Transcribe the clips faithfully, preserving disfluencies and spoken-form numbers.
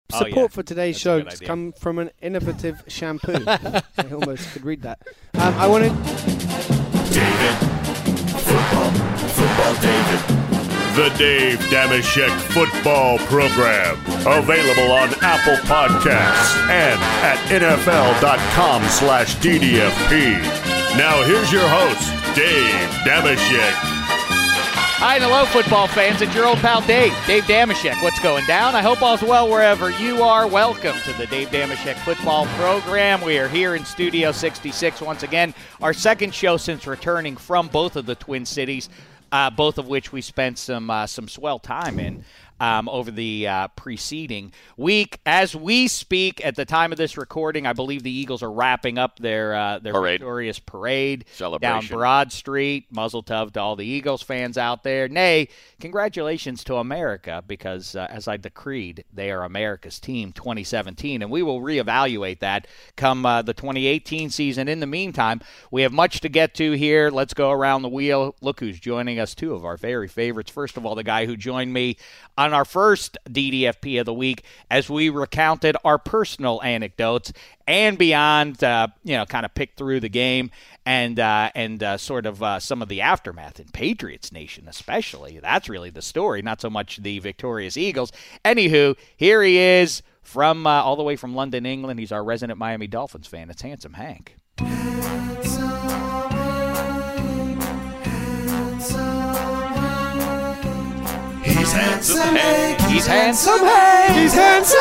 support oh, yeah. for today's That's show a good idea. come from an innovative shampoo. I almost could read that. Um, I wanted. David. Football. Football David. The Dave Dameshek Football Program. Available on Apple Podcasts and at N F L dot com slash D D F P. Now here's your host, Dave Dameshek. Hi and hello, football fans. It's your old pal Dave, Dave Dameshek. What's going down? I hope all's well wherever you are. Welcome to the Dave Dameshek Football Program. We are here in Studio sixty-six once again, our second show since returning from both of the Twin Cities, uh, both of which we spent some uh, some swell time in. Um, over the uh, preceding week. As we speak, at the time of this recording, I believe the Eagles are wrapping up their uh, their parade. victorious parade Celebration. down Broad Street. Muzzle tov to all the Eagles fans out there. Nay, congratulations to America, because uh, as I decreed, they are America's team twenty seventeen, and we will reevaluate that come uh, the twenty eighteen season. In the meantime, we have much to get to here. Let's go around the wheel. Look who's joining us, two of our very favorites. First of all, the guy who joined me on our first D D F P of the week as we recounted our personal anecdotes and beyond, uh, you know, kind of picked through the game and uh, and uh, sort of uh, some of the aftermath in Patriots Nation especially. That's really the story, not so much the victorious Eagles. Anywho, here he is from uh, all the way from London, England. He's our resident Miami Dolphins fan. It's Handsome Hank. He's handsome Hank. He's handsome Hank. He's handsome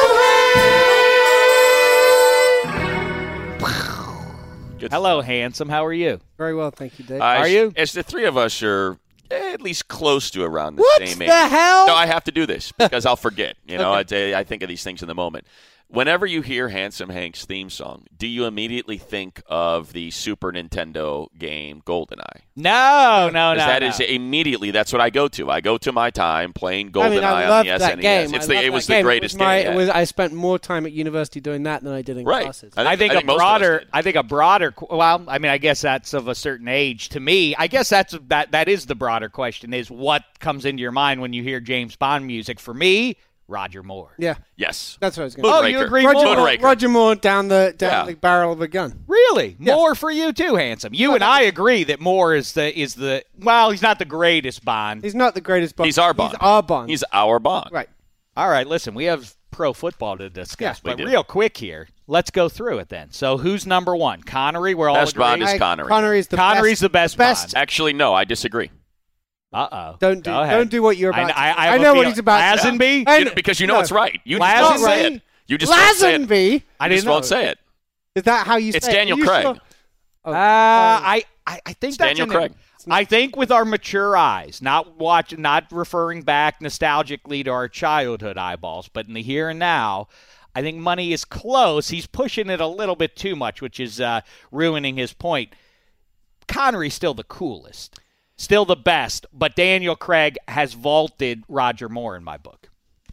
Good. Hello, handsome. How are you? Very well, thank you, Dave. Uh, Are as- you? As the three of us are eh, at least close to around the What same the age. hell? No, I have to do this because I'll forget. You know, Okay. I, I think of these things in the moment. Whenever you hear Handsome Hank's theme song, do you immediately think of the Super Nintendo game GoldenEye? No, no, no. 'Cause that no. is immediately, that's what I go to. I go to my time playing GoldenEye I mean, I on loved the S that N E S. game. It's I the, loved it that was game. the greatest it was my, game. it was, I spent more time at university doing that than I did in right. classes. I think, I a most of us broader. did. I think a broader. Well, I mean, I guess that's of a certain age. To me, I guess that's that. That is the broader question: is what comes into your mind when you hear James Bond music? For me, Roger Moore. Yeah, Yes. that's what I was going to Oh, say. you Moonraker. agree Roger more? Moore, Moonraker. Roger Moore down the down Yeah. the barrel of a gun. Really, Yes. Moore for you too, handsome. You and I agree that Moore is the is the. Well, he's not the greatest Bond. He's not the greatest Bond. He's our Bond. He's our Bond. He's our Bond. right. All right, listen, we have pro football to discuss, we but do. real quick here, let's go through it then. So, who's number one? Connery. We're all Best Bond agreed. is Connery. Connery's the Connery's best. the best best. Bond. Actually, no, I disagree. Uh oh. Don't do Go ahead. don't do what you're about. I, to I, do. I, have I a know what feel- he's about. to do. Lazenby? I You know- know, because you know no. it's right. You just Lazenby? won't say it. You just won't say it. Lazenby. I You didn't just know. won't say it. Is that how you say It's it? Daniel Are you Craig. sure? Oh, Uh, I, I, I think It's that's Daniel an- Craig. I think with our mature eyes, not watch, not referring back nostalgically to our childhood eyeballs, but in the here and now, I think money is close. He's pushing it a little bit too much, which is uh, ruining his point. Connery's still the coolest, still the best, but Daniel Craig has vaulted Roger Moore in my book.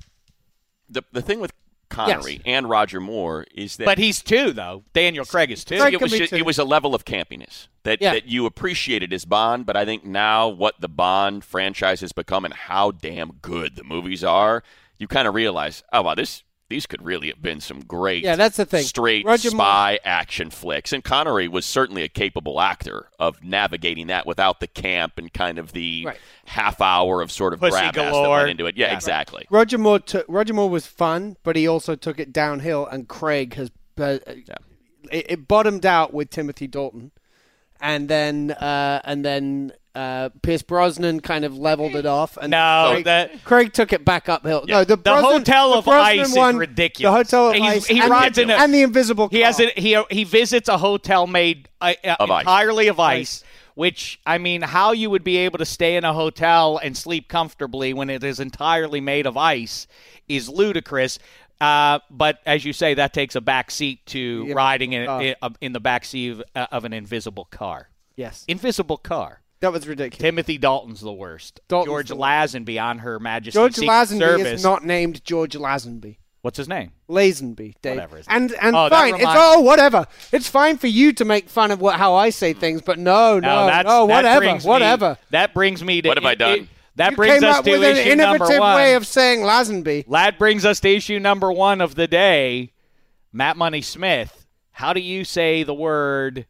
The the thing with Connery Yes. and Roger Moore is that But he's two, though. Daniel Craig is two. Craig it can was be just, too. it was a level of campiness that, Yeah. that you appreciated as Bond, but I think now what the Bond franchise has become and how damn good the movies are, you kind of realize, oh wow, this these could really have been some great Yeah, that's the thing. straight Roger spy action flicks. And Connery was certainly a capable actor of navigating that without the camp and kind of the Right. half hour of sort of Pussy grab ass that galore. went into it. Yeah, Yeah. exactly. Roger Moore took Roger Moore was fun, but he also took it downhill. And Craig has uh, it, it bottomed out with Timothy Dalton, and then uh, and then uh, Pierce Brosnan kind of leveled it off. And No, Craig, that- Craig took it back uphill. Yeah. No, the, The Brosnan, Hotel the of Brosnan Ice is one, ridiculous. The Hotel of He's- Ice. he and, rides the, in a- and the Invisible Car. He has a, he he visits a hotel made uh, uh, Of ice. entirely of ice, which I mean, how you would be able to stay in a hotel and sleep comfortably when it is entirely made of ice is ludicrous. Uh, but as you say, that takes a back seat to Yeah. riding in, Uh. in, in the back seat of, uh, of an invisible car. Yes, Invisible car. that was ridiculous. Timothy Dalton's the worst. Dalton's George the Lazenby on Her Majesty's George Secret Lazenby Service. is not named George Lazenby. What's his name? Lazenby, Dave. Whatever his And and Oh, that fine, it's reminds- oh whatever. It's fine for you to make fun of what how I say things, but no, no, No, that's, no, that whatever, brings me- whatever. that brings me to What have I it- done? it- That you brings came us up to with an issue number innovative one. way of saying Lazenby. That brings us to issue number one of the day. Matt Money Smith, how do you say the word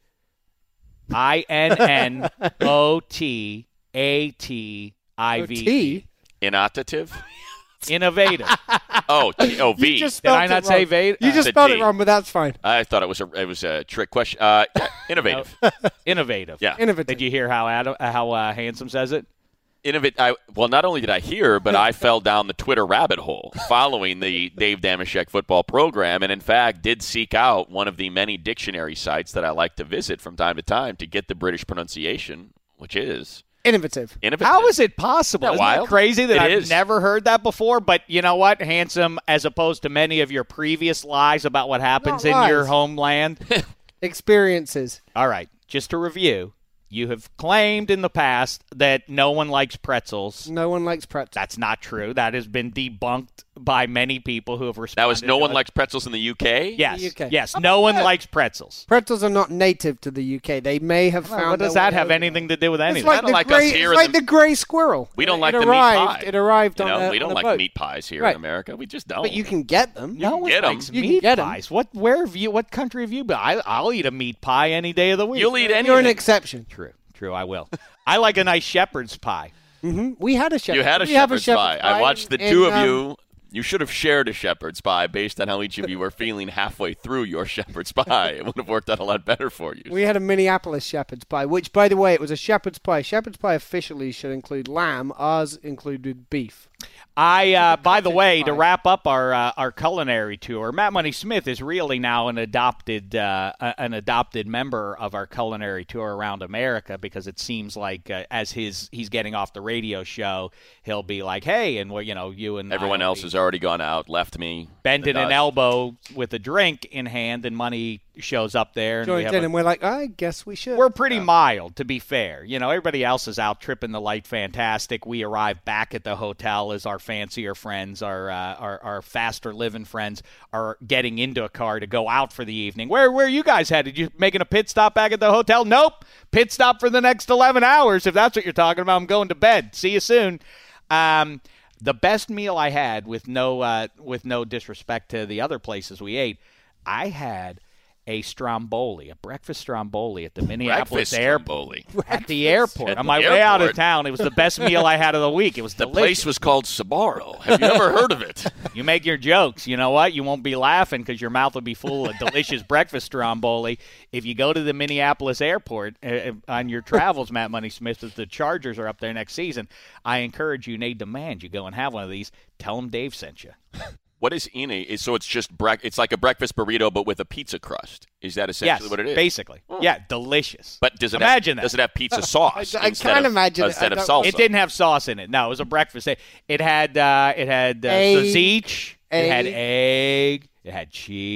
I N N O T A T I V E? T? Innovative? Innovative. Oh, T- oh, V. You just Did spelled I it not wrong. say va- You uh, just the spelled D. it wrong, but that's fine. I thought it was a it was a trick question. Uh, yeah, innovative. Innovative. Yeah. Innovative. Did you hear how Adam, how uh, Handsome says it? Innovate. I, well, not only did I hear, but I fell down the Twitter rabbit hole following the Dave Dameshek football program, and in fact did seek out one of the many dictionary sites that I like to visit from time to time to get the British pronunciation, which is Innovative. innovative. How is it possible? Isn't that Isn't wild? that crazy that It I've is. never heard that before? But you know what, Handsome, as opposed to many of your previous lies about what happens Not in lies. your homeland. Experiences. All right, just to review, you have claimed in the past that no one likes pretzels. No one likes pretzels. That's not true. That has been debunked by many people who have responded. That was no to one us. likes pretzels in the U K? Yes, The U K. yes, no one likes pretzels. Pretzels are not native to the U K. They may have found. What does their that way have over. anything to do with It's anything? like Kinda the like us gray. here It's in like the- the gray squirrel. We don't It like the meat arrived, pie. It arrived You on know, a, we don't on a like boat. meat pies here Right. in America. We just don't. But you can get them. No one get 'em. likes You can meat get 'em. pies. What? Where have you? What country have you been? I, I'll eat a meat pie any day of the week. You'll eat anything. You're an exception. True, true. I will. I like a nice shepherd's pie. hmm We had a shepherd. You had a we have shepherd's pie. I watched the in, two of um, you. You should have shared a shepherd's pie based on how each of you were feeling halfway through your shepherd's pie. It would have worked out a lot better for you. We had a Minneapolis shepherd's pie, which, by the way, it was a shepherd's pie. Shepherd's pie officially should include lamb. Ours included beef. I, uh, by the cottage way, to pie. wrap up our uh, our culinary tour, Matt Money Smith is really now an adopted uh, an adopted member of our culinary tour around America, because it seems like uh, as his he's getting off the radio show, he'll be like, "Hey," and well, you know, you and Everyone I will else be has already gone out, left me. bending the an dust. elbow with a drink in hand, and Money shows up there, and we Joined have in, a- and we're like, I guess we should. We're pretty mild, to be fair. You know, everybody else is out tripping the light fantastic. We arrive back at the hotel as our fancier friends, our uh, our, our faster living friends, are getting into a car to go out for the evening. Where where you guys headed? You making a pit stop back at the hotel? Nope. Pit stop for the next eleven hours. If that's what you're talking about, I'm going to bed. See you soon. Um, the best meal I had, with no uh, with no disrespect to the other places we ate, I had a stromboli, a breakfast stromboli at the Minneapolis Breakfast airport. stromboli. At the airport. At On the my way out of airport. town, it was the best meal I had of the week. It was The delicious. place was called Sbarro. Have you ever heard of it? You make your jokes. You know what? You won't be laughing because your mouth will be full of delicious breakfast stromboli. If you go to the Minneapolis airport uh, on your travels, Matt Money Smith, as the Chargers are up there next season, I encourage you, nay, demand you go and have one of these. Tell them Dave sent you. What is ine? So it's just bre- it's like a breakfast burrito, but with a pizza crust. Is that essentially Yes, what it is? basically. Yeah, delicious. But does it Imagine have, that. Does it have pizza sauce? I- I instead can't of- imagine it. instead I of don't- salsa. It didn't have sauce in it. No, it was a breakfast. It, it had uh, it had uh, Egg. sausage. It had Egg. egg. It had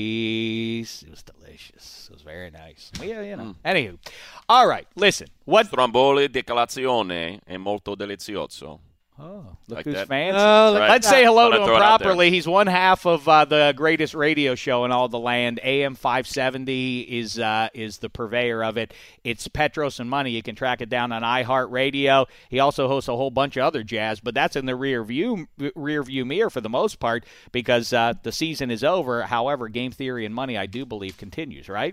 cheese. It was delicious. It was very nice. Well, yeah, you know. Anywho, all right. Listen. What? Stromboli di colazione è molto delizioso. Oh, look Like who's that. fancy. Oh, look Right. at Let's that. say hello Thought to I'd him throw it out there. properly. He's one half of uh, the greatest radio show in all the land. A M five seventy is uh, is the purveyor of it. It's Petros and Money. You can track it down on iHeartRadio. He also hosts a whole bunch of other jazz, but that's in the rear view rear view mirror for the most part, because uh, the season is over. However, Game Theory and Money, I do believe, continues. Right?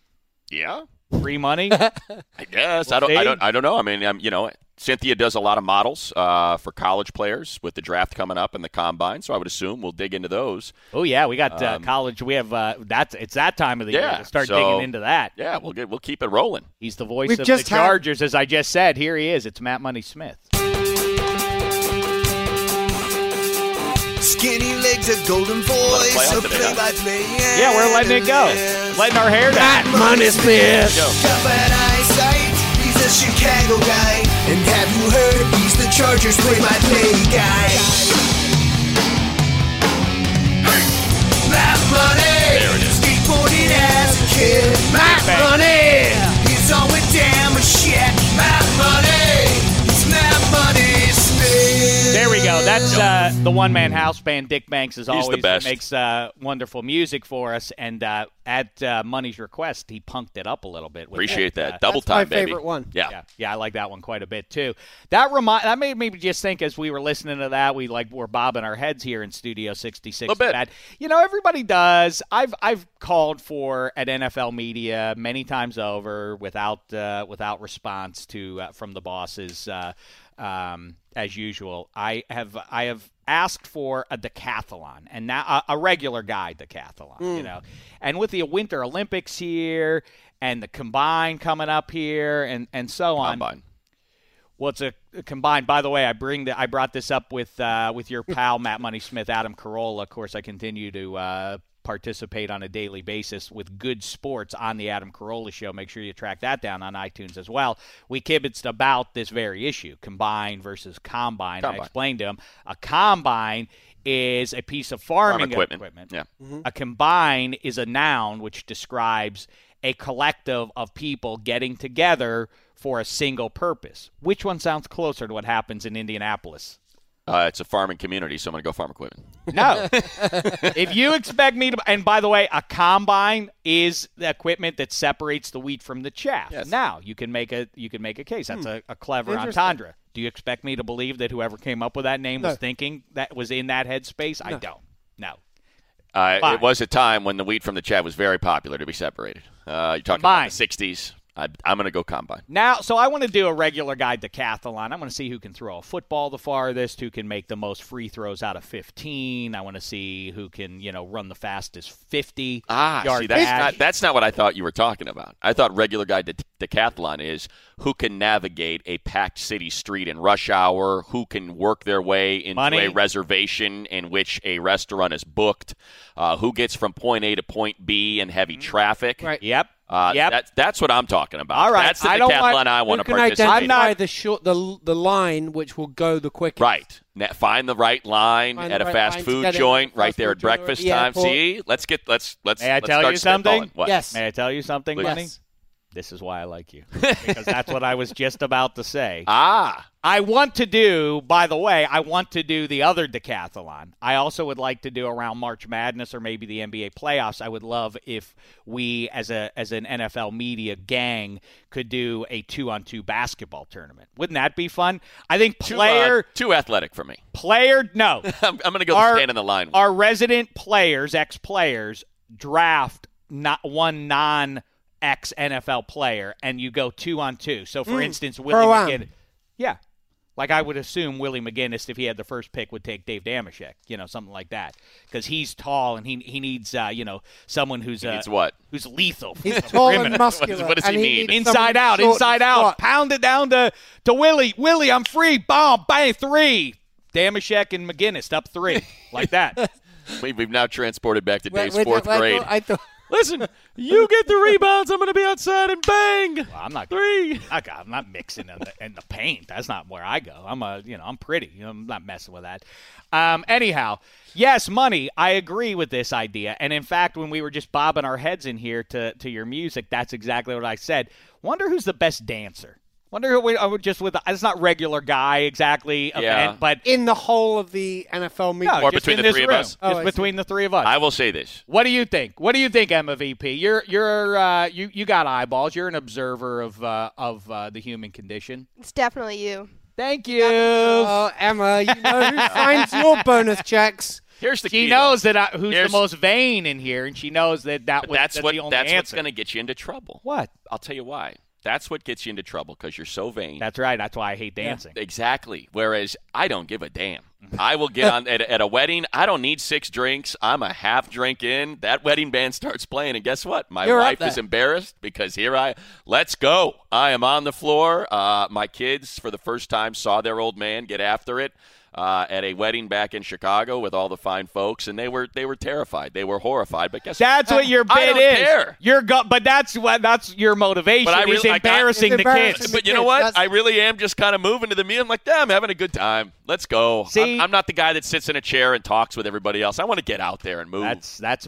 Yeah, Free money. I guess. We'll I don't. I see. don't. I don't know. I mean, um, you know, Cynthia does a lot of models uh, for college players with the draft coming up and the combine. So I would assume we'll dig into those. Oh yeah, we got uh, Um, college. We have uh, that's it's that time of the year Yeah, to start so- digging into that. Yeah, we'll get. We'll keep it rolling. He's the voice We've of just the had- Chargers, as I just said. Here he is. It's Matt Money Smith. Skinny legs, a golden voice, play a out today, huh? play-by-play. Yeah, we're letting it go. Letting our hair down. Money Smith. Got bad eyesight, he's a Chicago guy. And have you heard, he's the Chargers play-by-play guy. Matt Money, There it is. skateboarding as a kid. Matt Bang. Money, he's on with damn shit. Matt Money, it's Matt Money Smith. There we go. That's uh, the one-man house band, Dick Banks, as He's the always, best. makes uh, wonderful music for us. And uh, at uh, Money's request, he punked it up a little bit. With Appreciate it. that. Uh, Double That's time, my baby. favorite one. Yeah. Yeah, yeah, I like that one quite a bit too. That remind that made me just think as we were listening to that, we like were bobbing our heads here in Studio sixty-six. A bit. That you know, everybody does. I've I've called for at N F L media many times over without uh, without response to uh, from the bosses. Uh, um, as usual, I have I have asked for a decathlon and now a, a regular guy decathlon. Mm. You know, and with the Winter Olympics here. And the combine coming up here, and, and so on. Combine. Well, it's a, a combine. By the way, I bring the I brought this up with uh, with your pal Matt Money Smith, Adam Carolla. Of course, I continue to uh, participate on a daily basis with Good Sports on the Adam Carolla Show. Make sure you track that down on iTunes as well. We kibitzed about this very issue: combine versus combine. Combine. I explained to him a combine is a piece of farming Farm equipment. equipment. Yeah. Mm-hmm. A combine is a noun which describes a collective of people getting together for a single purpose. Which one sounds closer to what happens in Indianapolis? Uh, it's a farming community, so I'm going to go farm equipment. No. If you expect me to – and by the way, a combine is the equipment that separates the wheat from the chaff. Yes. Now, you can make a you can make a case. That's a, a clever Interesting. entendre. Do you expect me to believe that whoever came up with that name No. was thinking that was in that headspace? I No. don't. No. Uh, Fine. it was a time when the wheat from the chaff was very popular to be separated. Uh, you're talking Combine. about the sixties. I, I'm going to go combine. Now, so I want to do a regular guy decathlon. I want to see who can throw a football the farthest, who can make the most free throws out of fifteen. I want to see who can, you know, run the fastest fifty. Ah, yard see, that's dash. not that's not what I thought you were talking about. I thought regular guy de- decathlon is who can navigate a packed city street in rush hour, who can work their way into Money. a reservation in which a restaurant is booked, uh, who gets from point A to point B in heavy traffic. Right. Yep. Uh, Yep. That, that's what I'm talking about. All right. That's the I don't decathlon want- I You want to can participate identify in. not- the short, the the line which will go the quickest. Right. Na- Find the right line Find at the a right fast line to food get in joint at a right fast there food at joint or breakfast the time. airport. See, let's get let's let's May I let's tell start you something? spitballing. What? Yes. May I tell you something, Please. Money? Yes. This is why I like you. Because that's what I was just about to say. Ah. I want to do, by the way, I want to do the other decathlon. I also would like to do around March Madness or maybe the N B A playoffs. I would love if we, as a as an N F L media gang, could do a two-on-two basketball tournament. Wouldn't that be fun? I think Too, player, uh, too athletic for me. player, no. I'm, I'm going to go Our- stand in the line. Our resident players, ex-players, draft not one non ex-N F L player, and you go two-on-two. So, for Mm. instance, Willie Pro-am. McGinnis. Yeah. Like I would assume Willie McGinnis, if he had the first pick, would take Dave Damashek, you know, something like that, because he's tall and he he needs, uh, you know, someone who's He uh, needs what? who's lethal. He's from the tall perimeter. and muscular. What does- what does and he he need? needs Inside someone out, short inside and out. squat. Pound it down to, to Willie. Willie, I'm free. Bomb, bang, three. Damashek and McGinnis up three, like that. We- We've now transported back to Wait, Dave's wait, fourth I thought- grade. I thought, Listen, you get the rebounds. I'm going to be outside and bang. Well, I'm not Three. I, I'm not mixing in the, in the paint. That's not where I go. I'm a, you know, I'm pretty. You know, I'm not messing with that. Um, anyhow, yes, Money. I agree with this idea. And in fact, when we were just bobbing our heads in here to to your music, that's exactly what I said. Wonder who's the best dancer. Wonder who we, uh, just with. It's not regular guy exactly event, Yeah. but in the whole of the N F L media. no, Or just between in the this three of room. us. Oh, Just I see. between the three of us. I will say this. What do you think? What do you think, Emma V P? You're you're uh, you you got eyeballs. You're an observer of uh, of uh, the human condition. It's definitely you. Thank you. Oh, Emma, you know who signs your bonus checks. Here's the She key. knows though. that I, who's Here's- the most vain in here, and she knows that that But was, that's that's what the only that's what's answer. going to get you into trouble. What? I'll tell you why. That's what gets you into trouble because you're so vain. That's right. That's why I hate dancing. Exactly. Whereas I don't give a damn. I will get on at, at a wedding. I don't need six drinks. I'm a half drink in. That wedding band starts playing, and guess what? My You're up wife there. is embarrassed because here I. Let's go. I am on the floor. Uh, my kids, for the first time, saw their old man get after it. Uh, at a wedding back in Chicago with all the fine folks, and they were they were terrified. They were horrified. But guess That's what your bid I don't is. care. You're go- but that's what that's your motivation. But I is really- I got- embarrassing It's the embarrassing. kids. But you know kids, what? that's- I really am just kind of moving to the meal. I'm like, yeah, I'm having a good time. Let's go. See? I'm, I'm not the guy that sits in a chair and talks with everybody else. I want to get out there and move. That's that's me.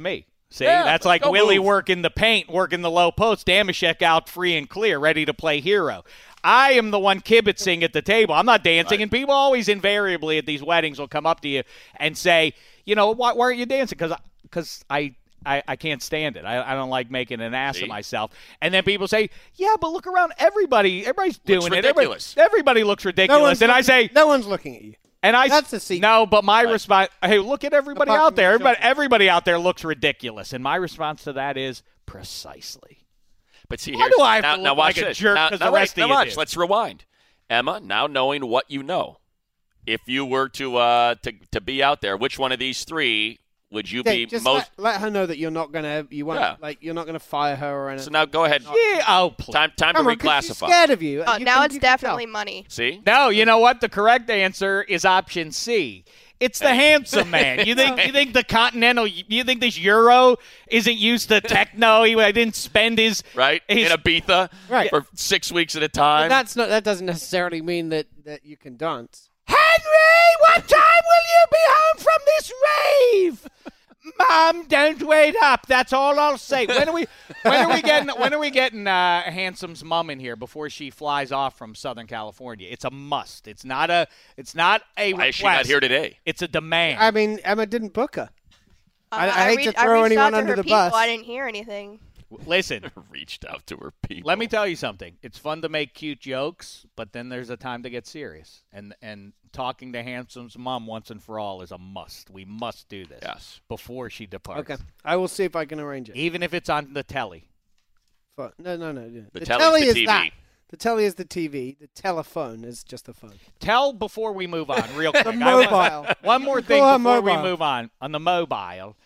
See, Yeah, that's let's like go Willie move. working the paint, working the low post, Damashek out free and clear, ready to play hero. I am the one kibitzing at the table. I'm not dancing, Right. and people always invariably at these weddings will come up to you and say, you know, why, why aren't you dancing? Because because I, I, I can't stand it. I, I don't like making an ass See? of myself. And then people say, yeah, but look around. Everybody, everybody's doing Looks it. Everybody, ridiculous. everybody looks No ridiculous. one's and I looking- say, no one's looking at you. and I That's a secret. No, but my response, hey, look at everybody Apart out from there. the Everybody, children. everybody out there looks ridiculous. And my response to that is precisely. But see, Why here's, do I have now, to now look watch like a this. jerk Now, 'cause now the wait, rest of now you watch. do? Let's rewind. Emma, now knowing what you know, if you were to uh, to to be out there, which one of these three would you Dave, be just most? let, let her know that you're not gonna, you won't, Yeah. like, you're not gonna fire her or anything. So now go ahead. Yeah, oh, please. Time time Come to on, 'cause she's reclassify. scared of you. Oh, You now can- it's you can tell. definitely money. See? No, you know what? The correct answer is option C. It's the handsome man. You think you think the Continental? You think this Euro isn't used to techno? He didn't spend his Right? his, In Ibiza Right. for six weeks at a But time. that's not. That doesn't necessarily mean that, that you can dance. Henry, what time will you be home from this rave? Mom, don't wait up. That's all I'll say. When are we? When are we getting? When are we getting uh, Handsome's mom in here before she flies off from Southern California? It's a must. It's not a. It's not a Why request. is she not here today? It's a demand. I mean, Emma didn't book her. I- Uh, I hate reach- to throw I reached anyone out to under her the people. bus. I didn't hear anything. Listen, Reached out to her people. let me tell you something. It's fun to make cute jokes, but then there's a time to get serious. And and talking to Handsome's mom once and for all is a must. We must do this Yes. before she departs. Okay, I will see if I can arrange it. Even if it's on the telly. For- no, no, no. no. The The, telly's telly the is T V. that. The telly is the T V. The telephone is just a phone. Tell before we move on, real quick. The I want- mobile. One more thing Go on, before we mobile. move on. On the mobile.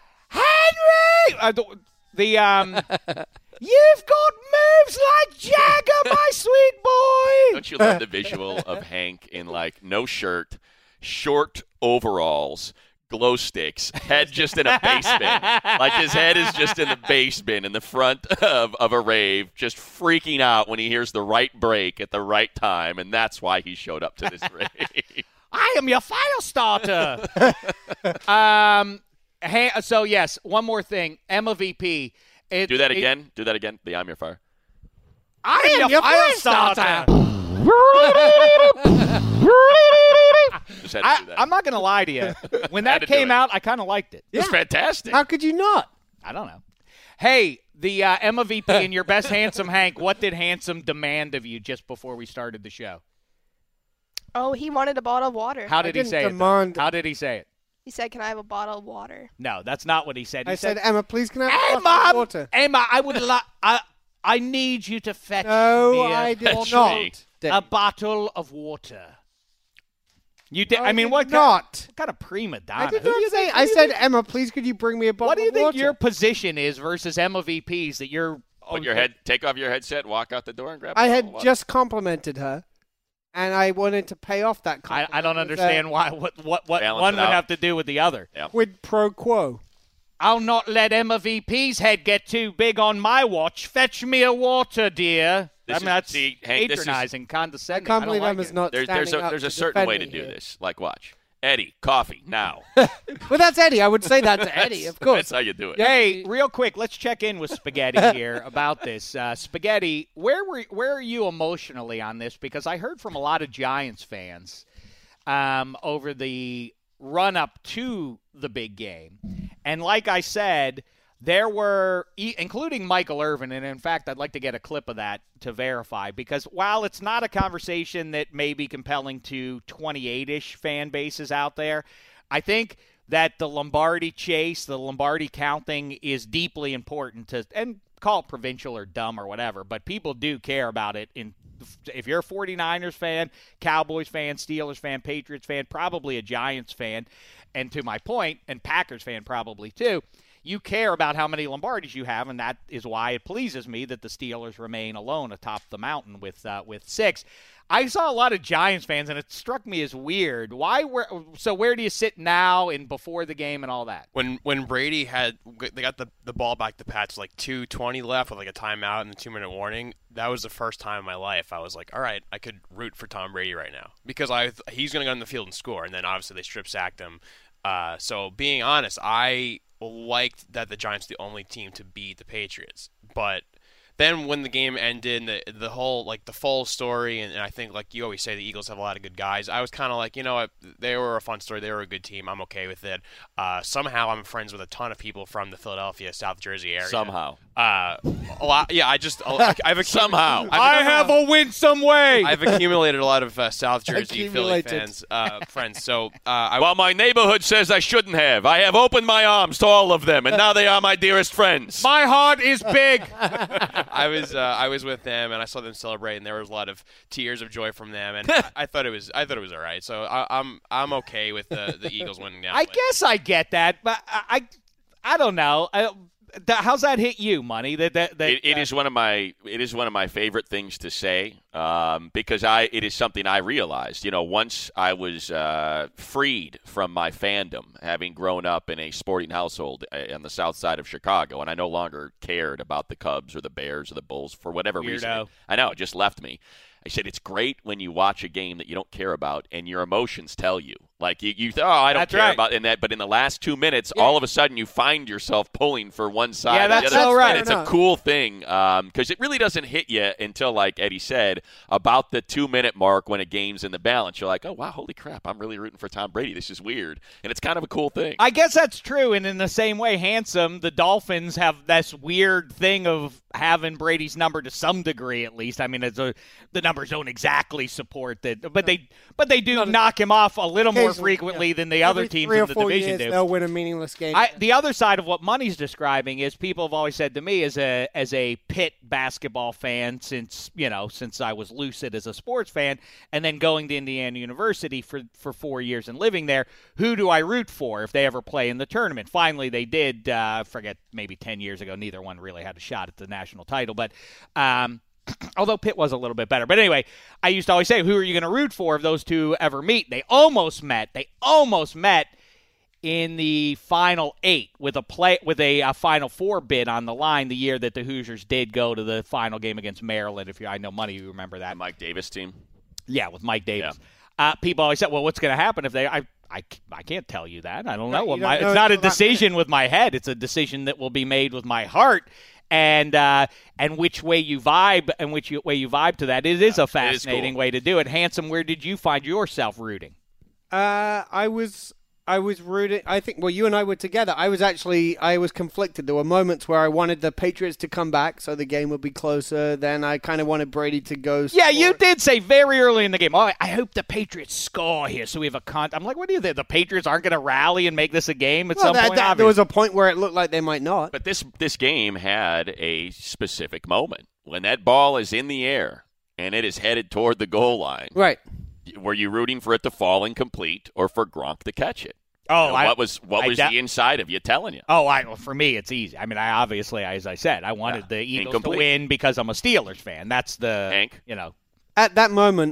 Henry! Uh, the, the, um, you've got moves like Jagger, my sweet boy! Don't you love the visual of Hank in like no shirt, short overalls, glow sticks, head just in a base bin. Like his head is just in the base bin in the front of, of a rave, just freaking out when he hears the right break at the right time, and that's why he showed up to this rave. I am your fire starter. um, ha- so, yes, one more thing. Emma V P. It, Do that it- again. Do that again. The I'm your fire. I am your, your fire fire starter. Just had to I, do that. I'm not going to lie to you. When Had that to do came it. out, I kind of liked it. It's fantastic. How could you not? I don't know. Hey, the uh, Emma V P and your best handsome Hank, what did Handsome demand of you just before we started the show? Oh, he wanted a bottle of water. How did he didn't say demand- it? though? How did he say it? He said, "Can I have a bottle of water?" No, that's not what he said. He I said, said, Emma, please can I have a Emma, glass of water? Emma, I would like, I, I need you to fetch No, me a, I did That's not. me. Dave. a bottle of water. You did. No, I mean, did what kind, not. what kind of prima donna? I did Who do not you say. think- I who do you said, think- Emma, please could you bring me a bottle What do you of think water? your position is versus Emma V P's that you're? Put your head. Take off your headset. Walk out the door and grab. a I bottle had of water. just complimented her, and I wanted to pay off that I, compliment. I don't with understand a why. What what what Balance one it would out. have to do with the other. Quid pro quo. I'll not let Emma V P's head get too big on my watch. Fetch me a water, dear. This I is- mean, that's see, Hank, this is- patronizing, I condescending. can't don't believe like Emma's it. not There's there's standing a up there's a to certain way to defend me do here. this. Like watch. Eddie, coffee now. Well, that's Eddie. I would say that to Eddie, of course. That's how you do it. Hey, real quick, let's check in with Spaghetti here about this. Uh, Spaghetti, where were where are you emotionally on this? Because I heard from a lot of Giants fans um, over the run up to the big game, and like I said, there were, e- including Michael Irvin, and in fact, I'd like to get a clip of that to verify, because while it's not a conversation that may be compelling to twenty-eight-ish fan bases out there, I think that the Lombardi chase, the Lombardi counting is deeply important to, and call it provincial or dumb or whatever, but people do care about it. In if you're a 49ers fan, Cowboys fan, Steelers fan, Patriots fan, probably a Giants fan, and to my point, and Packers fan probably too, you care about how many Lombardis you have, and that is why it pleases me that the Steelers remain alone atop the mountain with uh, with six. I saw a lot of Giants fans, and it struck me as weird. Why? Where, so where do you sit now and before the game and all that? When when Brady had they got the, the ball back to Pats like two twenty left with like a timeout and a two minute warning, that was the first time in my life I was like, all right, I could root for Tom Brady right now because I he's going to go on the field and score, and then obviously they strip sacked him. Uh, so being honest, I liked that the Giants were the only team to beat the Patriots. But then when the game ended, the the whole like the full story, and, and I think like you always say, the Eagles have a lot of good guys. I was kind of like, you know what, they were a fun story. They were a good team. I'm okay with it. Uh, somehow I'm friends with a ton of people from the Philadelphia, South Jersey area. Somehow. Uh, a lot. Yeah, I just I, I've somehow I've, I have a win some way. I've accumulated a lot of uh, South Jersey Philly Accumulated. fans uh, friends. So uh, I Well, my neighborhood says I shouldn't have. I have opened my arms to all of them, and now they are my dearest friends. My heart is big. I was uh, I was with them, and I saw them celebrate, and there was a lot of tears of joy from them, and I, I thought it was I thought it was all right. So I, I'm I'm okay with the, the Eagles winning now. I guess I get that, but I I, I don't know. I, th- how's that hit you, Money? That that, that It, it is one of my it is one of my favorite things to say um, because I it is something I realized. You know, once I was uh, freed from my fandom, having grown up in a sporting household uh, on the south side of Chicago, and I no longer cared about the Cubs or the Bears or the Bulls for whatever reason. Weirdo. I know, it just left me. I said it's great when you watch a game that you don't care about and your emotions tell you. Like you, you th- oh, I don't That's care right. about in that, but in the last two minutes, Yeah. all of a sudden you find yourself pulling for one side. Yeah, or the that's other. so right. And it's Fair a cool thing because um, it really doesn't hit you until, like Eddie said, about the two-minute mark when a game's in the balance. You're like, oh, wow, holy crap, I'm really rooting for Tom Brady. This is weird. And it's kind of a cool thing. I guess that's true, and in the same way, Handsome, the Dolphins have this weird thing of having Brady's number to some degree, at least. I mean, it's a, the numbers don't exactly support that, but they but they do knock him off a little more Occasionally, frequently yeah. than the other Every teams three in or the four division years, do. They'll win a meaningless game. I, the other side of what Money's describing is people have always said to me as a as a Pitt basketball fan since you know since I was lucid as a sports fan, and then going to Indiana University for for four years and living there. Who do I root for if they ever play in the tournament? Finally, they did. Uh, I forget, maybe ten years ago. Neither one really had a shot at the national title, but. Um, Although Pitt was a little bit better. But anyway, I used to always say, who are you going to root for if those two ever meet? They almost met. They almost met in the final eight with a play with a, a Final Four bid on the line the year that the Hoosiers did go to the final game against Maryland. If you, I know Money, you remember that. The Mike Davis team. Yeah, with Mike Davis. Yeah. Uh, people always said, well, what's going to happen if they I, – I, I can't tell you that. I don't know. Right, What you don't my, know it's not a until that decision with my head. It's a decision that will be made with my heart. And uh, and which way you vibe and which you, way you vibe to that. It is a fascinating cool. way to do it. Handsome, where did you find yourself rooting? Uh, I was I was rooting. I think well, you and I were together. I was actually I was conflicted. There were moments where I wanted the Patriots to come back so the game would be closer. Then I kind of wanted Brady to go. Yeah, you score. did say very early in the game, oh, I hope the Patriots score here so we have a con. I'm like, what do you think? The Patriots aren't going to rally and make this a game at Well, some that- point? that- there Obviously. was a point where it looked like they might not. But this this game had a specific moment. When that ball is in the air and it is headed toward the goal line, Right. were you rooting for it to fall incomplete or for Gronk to catch it? Oh, You know, I, what was what I was de- the inside of you telling you? Oh, I, well, for me, it's easy. I mean, I obviously, as I said, I wanted Yeah, the Eagles incomplete. to win because I'm a Steelers fan. That's the, Hank? you know. At that moment,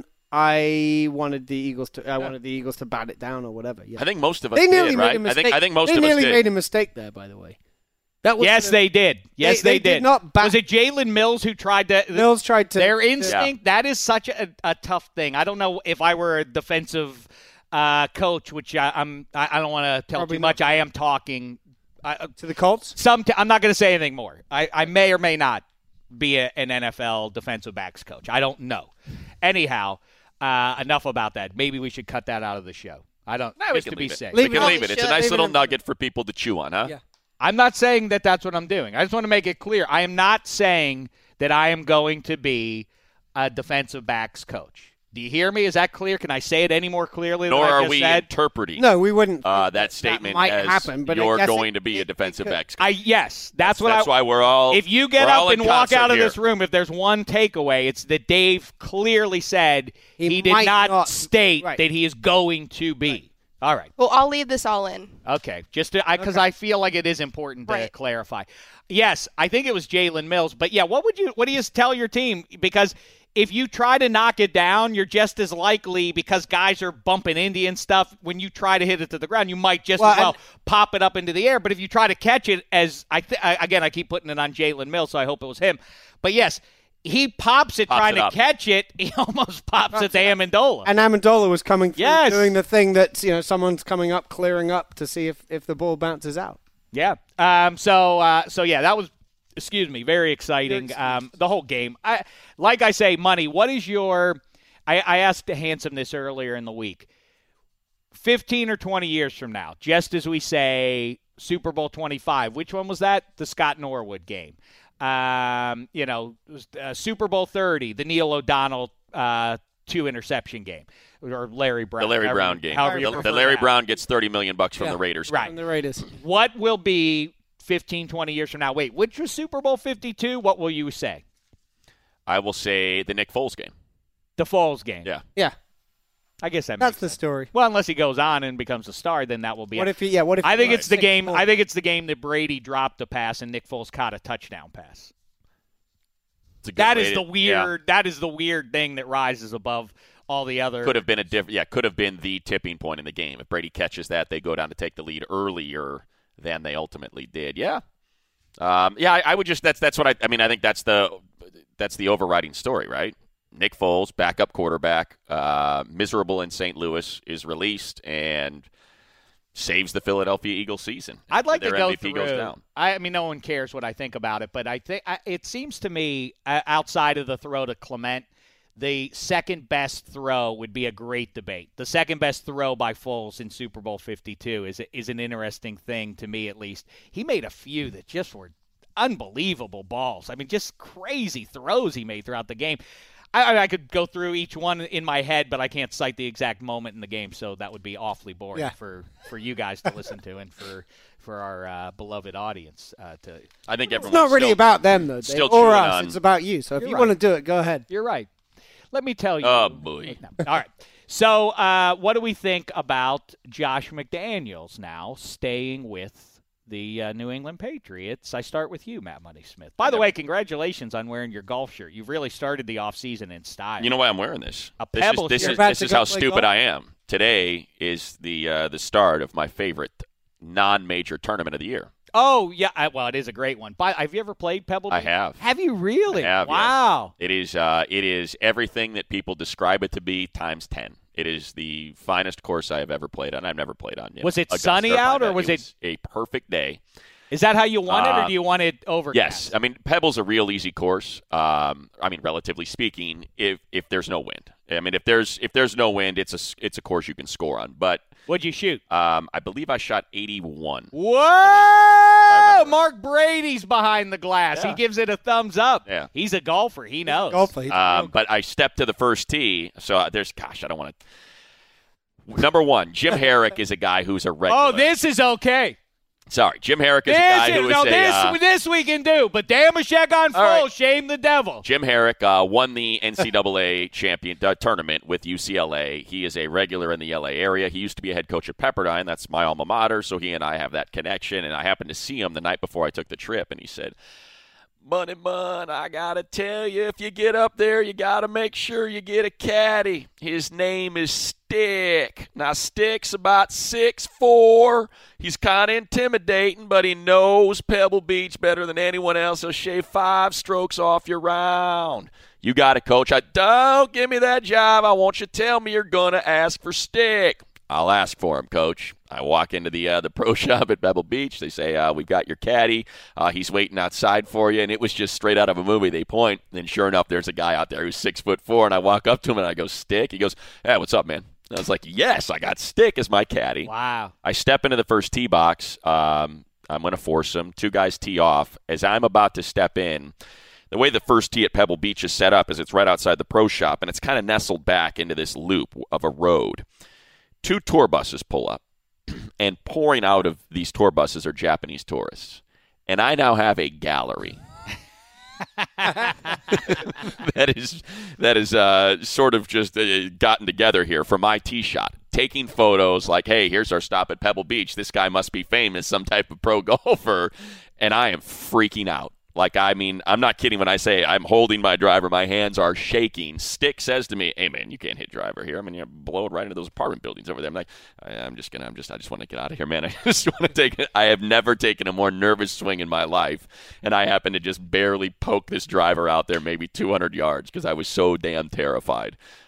I wanted the Eagles to. I wanted the Eagles to bat it down or whatever. Yeah. I think most of us they did, nearly right? made a mistake. I think I think most they of us nearly did. made a mistake there. By the way, that was Yes, gonna- they did. Yes, They- they, they did did. not back- Was it Jalen Mills who tried to? Mills tried to. Their to- instinct, that is such a, a tough thing. I don't know if I were a defensive uh, coach, which I, I'm. I, I don't want to tell Probably too not. much. I am talking. I, to the Colts. some. T- I'm not going to say anything more. I, I may or may not be a, an N F L defensive backs coach. I don't know. Anyhow, uh, enough about that. Maybe we should cut that out of the show. I don't. No, we just can to be leave it. safe. Leave We it can on leave the it. It's a show. nice Leave it little on the- nugget for people to chew on, huh? Yeah. I'm not saying that that's what I'm doing. I just want to make it clear. I am not saying that I am going to be a defensive backs coach. Do you hear me? Is that clear? Can I say it any more clearly Nor than I are just we said? interpreting No, we wouldn't. uh, think that statement might as happen, but I you're guess going it- to be it- a it defensive could. backs. I yes, that's what That's I. why we're all. If you get we're all up in and walk concert out of here. this room, if there's one takeaway, it's that Dave clearly said he, He did might not, not- state right. that he is going to be. All right. Well, I'll leave this all in. Okay, just because I, 'cause I feel like it is important to Right. clarify. Yes, I think it was Jalen Mills, but yeah, what would you what do you tell your team? Because if you try to knock it down, you're just as likely, because guys are bumping into you and stuff, when you try to hit it to the ground, you might just Well, as well and- pop it up into the air. But if you try to catch it, as I th- I, again, I keep putting it on Jalen Mills, so I hope it was him. But yes, he pops it Pops trying it to up. catch it. He almost pops it to Amendola. And Amendola was coming through Yes. doing the thing that, you know, someone's coming up, clearing up to see if, if the ball bounces out. Yeah. Um. So. Uh, so yeah, that was. Excuse me. Very exciting. Um. The whole game. I like I say, Money. What is your? I, I asked Handsome this earlier in the week. Fifteen or twenty years from now, just as we say Super Bowl twenty-five. Which one was that? The Scott Norwood game. Um. You know, uh, Super Bowl thirty, the Neil O'Donnell uh two interception game, or Larry Brown. The Larry however, Brown game. However The, you the Larry that. Brown gets thirty million bucks from Yeah. the Raiders. Right. From the Raiders. What will be fifteen, twenty years from now? Wait, which was Super Bowl fifty-two? What will you say? I will say the Nick Foles game. The Foles game. Yeah. Yeah, I guess that that's makes the sense. story. Well, unless he goes on and becomes a star, then that will be What it. if he? Yeah. What if? I think he- it's the Nick game. Foles. I think it's the game that Brady dropped a pass and Nick Foles caught a touchdown pass. It's a good That way is to- the yeah. weird. That is the weird thing that rises above all the other. Could have been a different. Yeah, could have been the tipping point in the game. If Brady catches that, they go down to take the lead earlier than they ultimately did. Yeah. Um, yeah, I, I would just. That's that's what I. I mean, I think that's the that's the overriding story, right? Nick Foles, backup quarterback, uh, miserable in Saint Louis, is released and saves the Philadelphia Eagles season. I'd like Their to go M V P through. goes down. I, I mean, no one cares what I think about it, but I think I, it seems to me, uh, outside of the throw to Clement, the second best throw would be a great debate. The second best throw by Foles in Super Bowl fifty-two is is an interesting thing to me, at least. He made a few that just were unbelievable balls. I mean, just crazy throws he made throughout the game. I, I could go through each one in my head, but I can't cite the exact moment in the game, so that would be awfully boring Yeah. for, for you guys to listen to and for for our uh, beloved audience uh, to. I think It's everyone's not really still, about them though, Dave, still or chewing us. on- It's about you. So if You're you right. want to do it, go ahead. You're right. Let me tell you. Oh, boy. No. All right. So, uh, what do we think about Josh McDaniels now staying with the uh, New England Patriots? I start with you, Matt Money Smith. By the way, congratulations on wearing your golf shirt. You've really started the offseason in style. You know why I'm wearing this? A this Pebble is this shirt. is About this to is go how play stupid golf? I am. Today is the uh, the start of my favorite non-major tournament of the year. Oh, yeah. I, well, it is a great one. But have you ever played Pebble I Beach? have. Have you really? I have, yes. Wow. It is uh, it is everything that people describe it to be times ten. It is the finest course I have ever played on. I've never played on. You Was know, it Augusta sunny or out, or Pineville. was it- a perfect day? Is that how you want it, or Uh, do you want it overcast? Yes, I mean Pebble's a real easy course. Um, I mean, relatively speaking, if if there's no wind. I mean, if there's if there's no wind, it's a it's a course you can score on. But What'd you shoot? um, I believe I shot eighty-one. Whoa! remember. Mark Brady's behind the glass. Yeah. He gives it a thumbs up. Yeah. He's a golfer. He knows. Golfer. He's a Um, real- but I stepped to the first tee, so there's gosh, I don't want to. Number one, Jim Herrick is a guy who's a regular. Oh, this is okay. Sorry, Jim Herrick is This a guy is, who is no, a. this, uh, this we can do, but Damashek on full, All right. shame the devil. Jim Herrick uh, won the N C double A champion uh, tournament with U C L A. He is a regular in the L A area. He used to be a head coach at Pepperdine. That's my alma mater, so he and I have that connection. And I happened to see him the night before I took the trip, and he said, Money Bun, I got to tell you, if you get up there, you got to make sure you get a caddy. His name is Stick. Now, Stick's about six foot four. He's kind of intimidating, but he knows Pebble Beach better than anyone else. He'll shave five strokes off your round. You got it, Coach. I don't give me that job. I want you to tell me you're going to ask for Stick. I'll ask for him, Coach. I walk into the uh, the pro shop at Pebble Beach. They say, uh, we've got your caddy. Uh, he's waiting outside for you. And it was just straight out of a movie. They point, and sure enough, there's a guy out there who's six foot four. And I walk up to him, and I go, Stick? He goes, hey, what's up, man? And I was like, yes, I got Stick as my caddy. Wow. I step into the first tee box. Um, I'm going to force him. Two guys tee off. As I'm about to step in, the way the first tee at Pebble Beach is set up is it's right outside the pro shop, and it's kind of nestled back into this loop of a road. Two tour buses pull up, and pouring out of these tour buses are Japanese tourists. And I now have a gallery. that is that is uh, sort of just uh, gotten together here for my tee shot. Taking photos like, hey, here's our stop at Pebble Beach. This guy must be famous, some type of pro golfer. And I am freaking out. Like, I mean, I'm not kidding when I say I'm holding my driver. My hands are shaking. Stick says to me, hey, man, you can't hit driver here. I mean, you're blowing right into those apartment buildings over there. I'm like, I, I'm just going to, I'm just, I just want to get out of here, man. I just want to take it. I have never taken a more nervous swing in my life. And I happened to just barely poke this driver out there maybe two hundred yards because I was so damn terrified.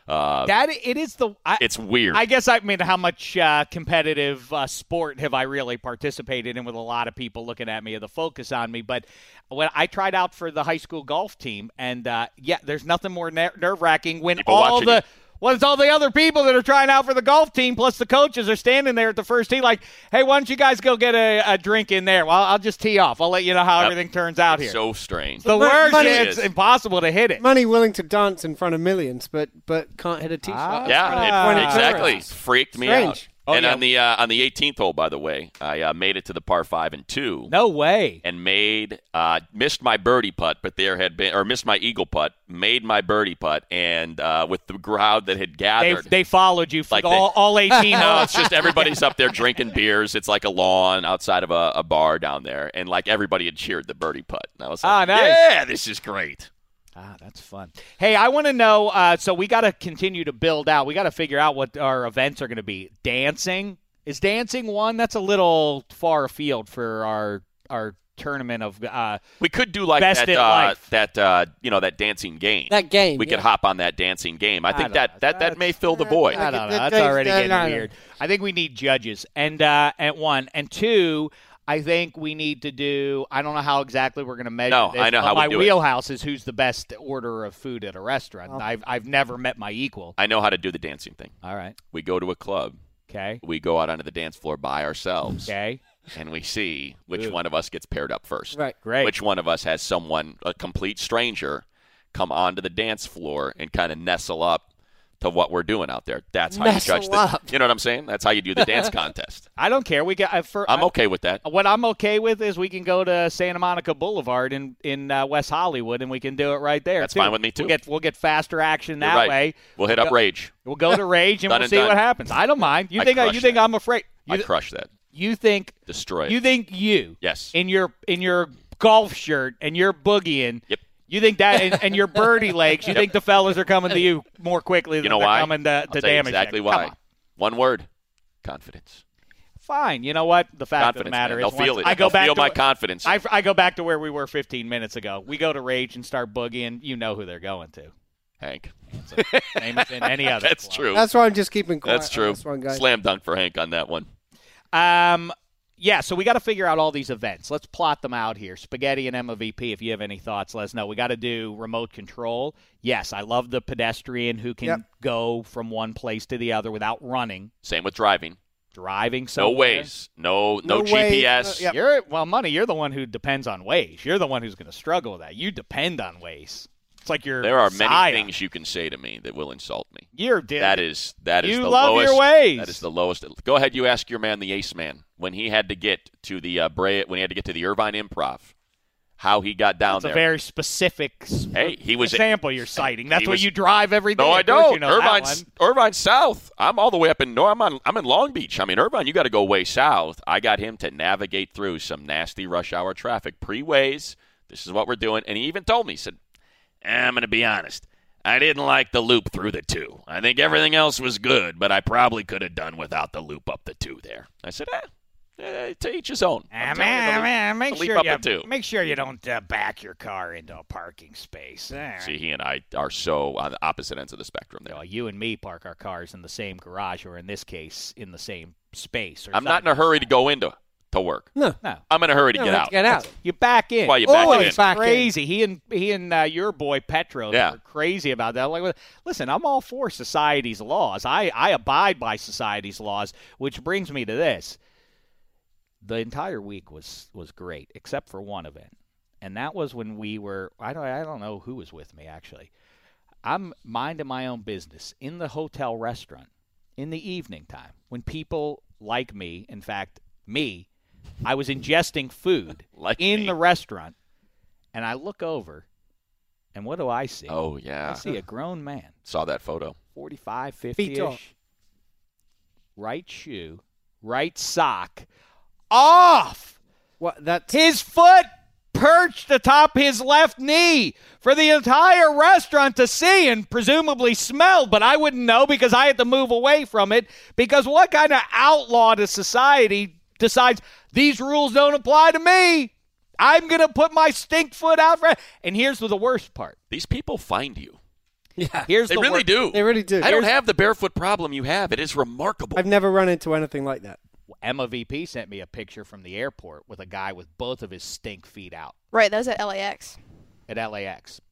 Uh, that it is the. I, it's weird. I guess I mean, how much uh, competitive uh, sport have I really participated in? With a lot of people looking at me, or the focus on me. But when I tried out for the high school golf team, and uh, yeah, there's nothing more ner- nerve wracking when People all the. you. Well, it's all the other people that are trying out for the golf team, plus the coaches are standing there at the first tee like, hey, why don't you guys go get a, a drink in there? Well, I'll just tee off. I'll let you know how Yep. everything turns out It's here. so strange. the Mon- worst money is it's is. impossible to hit it. Money willing to dance in front of millions, but but can't hit a tee Ah. shot. Yeah, Twenty it, exactly. tourists. Freaked me Strange. out. Oh, and yeah. on the uh, on the eighteenth hole, by the way, I uh, made it to the par five and two. No way. And made uh, missed my birdie putt, but there had been or missed my eagle putt, made my birdie putt, and uh, with the crowd that had They, gathered, they followed you for Like all, they- all eighteen no, holes. it's just everybody's up there drinking beers. It's like a lawn outside of a, a bar down there, and like everybody had cheered the birdie putt. And I was like, Ah, nice. yeah, this is great. Ah, that's fun. Hey, I want to know, uh, so we got to continue to build out. We got to figure out what our events are going to be. Dancing? Is dancing one? That's a little far afield for our our tournament of uh, We could do like Best that, at uh, life. that uh, you know, that dancing game. That game. we yeah. could hop on that dancing game. I I think don't that, know. that, that may That's- fill the void. I don't know. That- That's that- already that- getting no, no. weird. I think we need judges. And uh, at one. And two, I think we need to do, I don't know how exactly we're going to measure No, this. I know but how we my do it. wheelhouse is who's the best order of food at a restaurant. I've, I've never met my equal. I know how to do the dancing thing. All right. We go to a club. Okay. We go out onto the dance floor by ourselves. Okay. And we see which Ooh. one of us gets paired up first. Right. Great. Which one of us has someone, a complete stranger, come onto the dance floor and kind of nestle up to what we're doing out there. That's how Nestle you judge the. up. You know what I'm saying? That's how you do the dance contest. I don't care. We got. Uh, for, I'm okay with that. What I'm okay with is we can go to Santa Monica Boulevard in in uh, West Hollywood, and we can do it right there. That's too. fine with me, too. We'll get we'll get faster action that You're right. way. We'll hit We'll up go- Rage. We'll go to Rage, and Done we'll and see done. what happens. I don't mind. You I think I, crush you think that. I'm afraid? You, I th- crush that. you think Destroy it. you think you Yes. in your in your golf shirt and your boogieing. Yep. You think that and, and your birdie legs? You think the fellas are coming to you more quickly than You know they're why? coming to, I'll to tell you damage exactly you? why. Come on. One word. Confidence. Fine. You know what? The fact Confidence, of the matter man. is, They'll feel once it. I go They'll back feel to my wh- confidence. I, I go back to where we were fifteen minutes ago. We go to Rage and start boogieing. You know who they're going to. Hank. Name it in any other. That's club. true. That's why I'm just keeping quiet. That's on true. This one, guys. Slam dunk for Hank on that one. Um, yeah. So we got to figure out all these events. Let's plot them out here. Spaghetti and M V P. If you have any thoughts, let us know. We got to do remote control. Yes, I love the pedestrian who can Yep. go from one place to the other without running, Same with driving. driving. No Somewhere. Waze. No no, No G P S. Waze, uh, yep. You're well, money. You're the one who depends on Waze. You're the one who's going to struggle with that. You depend on Waze. It's like you're. There are many Messiah. things you can say to me that will insult me. You're dead. That is that is You the love lowest. your ways. That is the lowest. Go ahead, you ask your man, the Ace Man, when he had to get to the uh, Brea, when he had to get to the Irvine Improv, how he got down That's there. a very specific s- Hey, he was example you're citing. That's he what was- you drive every day. No, I Of course don't. You know that Irvine's one. Irvine South. I'm all the way up in. No, I'm on. I'm in Long Beach. I mean, Irvine, you got to go way south. I got him to navigate through some nasty rush hour traffic pre-Waze. This is what we're doing, and he even told me, he said, "I'm going to be honest. I didn't like the loop through the two. I think everything else was good, but I probably could have done without the loop up the two there." I said, "Eh, eh to each his own." Ah, I'm telling you, man, the man, leap- make the leap sure up you the two. make sure you don't uh, back your car into a parking space. All right. See, he and I are so on the opposite ends of the spectrum there. Well, you and me park our cars in the same garage, or in this case, in the same space. Or I'm not in a hurry to go into to work. No. No, I'm in a hurry to No, get let's out. Get out. you back in. That's why you back Always in. back in. Crazy. He and he and uh, your boy Petros Yeah. were crazy about that. Like, listen, I'm all for society's laws. I, I abide by society's laws, which brings me to this. The entire week was was great, except for one event, and that was when we were. I don't I don't know who was with me actually. I'm minding my own business in the hotel restaurant in the evening time when people like me, in fact, me. I was ingesting food Like in me. the restaurant, and I look over, and what do I see? Oh, yeah. I see a grown man, Saw that photo. forty-five, Feet tall. fifty-ish, right shoe, right sock, off! What? That's His foot perched atop his left knee for the entire restaurant to see and presumably smell, but I wouldn't know because I had to move away from it, because what kind of outlaw to society decides these rules don't apply to me? I'm going to put my stink foot out for. And here's the worst part. These people find you. Yeah. Here's They the really wor- do. They really do. I don't Here's- have the barefoot problem you have. It is remarkable. I've never run into anything like that. Emma V P sent me a picture from the airport with a guy with both of his stink feet out Right, that was at L A X. at L A X.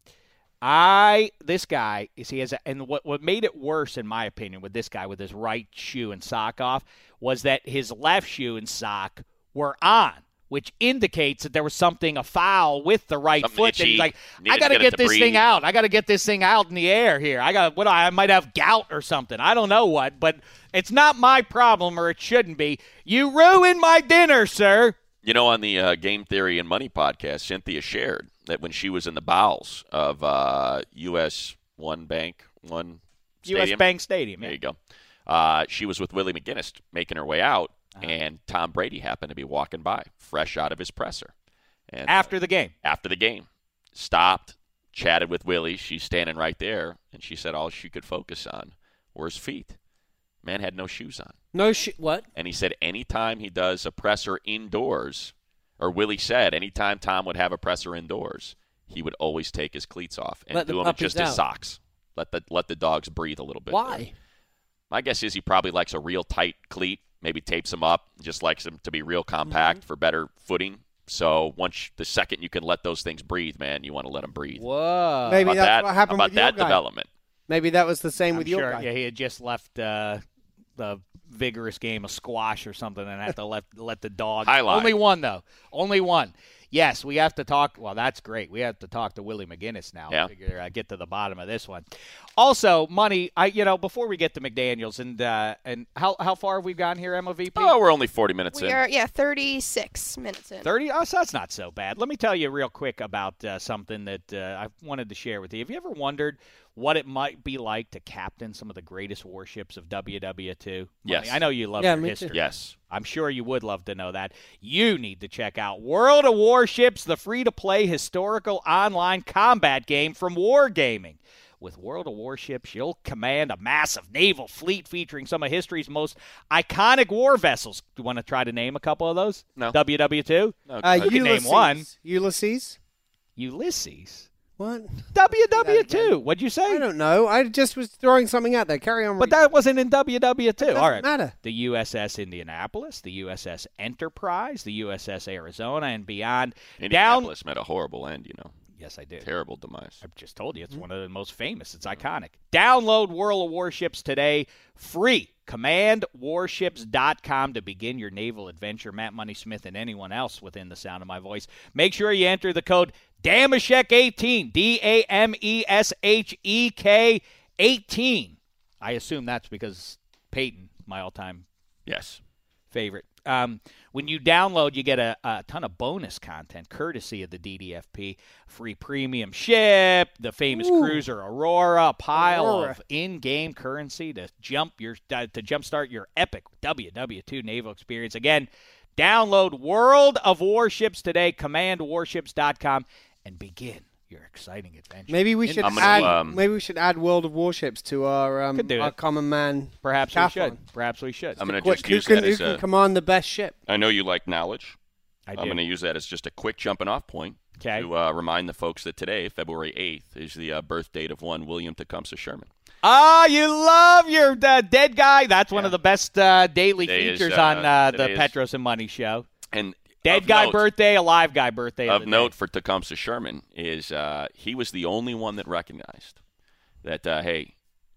I this guy is he has a, and what what made it worse in my opinion with this guy with his right shoe and sock off was that his left shoe and sock were on, which indicates that there was something a foul with the right Something foot. itchy. And he's like, Needed I to got to get it get to this breathe. thing out. I got to get this thing out in the air here. I got what do I, I might have gout or something. I don't know what, but it's not my problem, or it shouldn't be. You ruined my dinner, sir. You know, on the uh, Game Theory and Money podcast, Cynthia shared that when she was in the bowels of uh, U S One Bank, One U S Stadium, Bank Stadium. there Yeah. you go. Uh, she was with Willie McGinnis making her way out, and Tom Brady happened to be walking by, fresh out of his presser. And After the game. after the game, stopped, chatted with Willie. She's standing right there, and she said all she could focus on were his feet. Man had no shoes on. No shit. What? And he said anytime he does a presser indoors, or Willie said anytime Tom would have a presser indoors, he would always take his cleats off and Let the do them in puppies just his out. socks. Let the let the dogs breathe a little bit. Why? My guess is he probably likes a real tight cleat, maybe tapes them up, just likes them to be real compact Mm-hmm. for better footing. So once the second you can let those things breathe, man, you want to let them breathe. Whoa. Maybe How about that's that? what happened How about with your that guy. development? Maybe that was the same I'm with sure, your guy. yeah, he had just left uh, the vigorous game of squash or something and had to let let the dog. Highlight. Only one though. Only one. Yes, we have to talk. Well, that's great. We have to talk to Willie McGinnis now. Yeah. Figure uh, get to the bottom of this one. Also, money. I you know before we get to McDaniels and uh, and how how far have we gone here, M O V P? Oh, we're only forty minutes We in. are, yeah, thirty-six minutes in. thirty? Oh, so that's not so bad. Let me tell you real quick about uh, something that uh, I wanted to share with you. Have you ever wondered what it might be like to captain some of the greatest warships of W W two? Money, Yes. I know you love Yeah, your me too. history. Yes. I'm sure you would love to know that. You need to check out World of Warships, the free-to-play historical online combat game from Wargaming. With World of Warships, you'll command a massive naval fleet featuring some of history's most iconic war vessels. Do you want to try to name a couple of those? No. W W two? No, Uh, go ahead. can name Ulysses. one. Ulysses? Ulysses? What? W W That two. again. What'd you I say? don't know. I just was throwing something out there. Carry on. But that wasn't in W W two. doesn't All right. matter. The U S S Indianapolis, the U S S Enterprise, the U S S Arizona, and beyond. Down. Indianapolis met a horrible end, you know. Yes, I did. Terrible demise. I've just told you it's Mm-hmm. one of the most famous. It's iconic. Download World of Warships today, free. command warships dot com to begin your naval adventure. Matt Money Smith and anyone else within the sound of my voice. Make sure you enter the code Dameshek eighteen, D A M E S H E K eighteen. I assume that's because Peyton, my all-time Yes. favorite. Um, when you download, you get a, a ton of bonus content courtesy of the D D F P. Free premium ship, the famous Ooh. cruiser Aurora, a pile Aurora. of in-game currency to jump your uh, to jumpstart your epic W W two naval experience. Again, download World of Warships today, command warships dot com, and begin your exciting adventure. Maybe we In- should I'm gonna, add. um, maybe we should add World of Warships to our um, Could do our it. common man. Perhaps we Decathlon. should. Perhaps we should. I'm going to Quick, just who use can, that who as can a. command the best ship? I know you like knowledge. I I'm do. going to use that as just a quick jumping off point Okay. to uh, remind the folks that today, February eighth, is the uh, birth date of one William Tecumseh Sherman. Ah, you love your uh, dead guy. That's one Yeah. of the best uh, daily Today is, features uh, on uh, the today is- Petros and Money show. And Dead of guy note, birthday, alive guy birthday. Of the note day. for Tecumseh Sherman is uh, he was the only one that recognized that, uh, hey,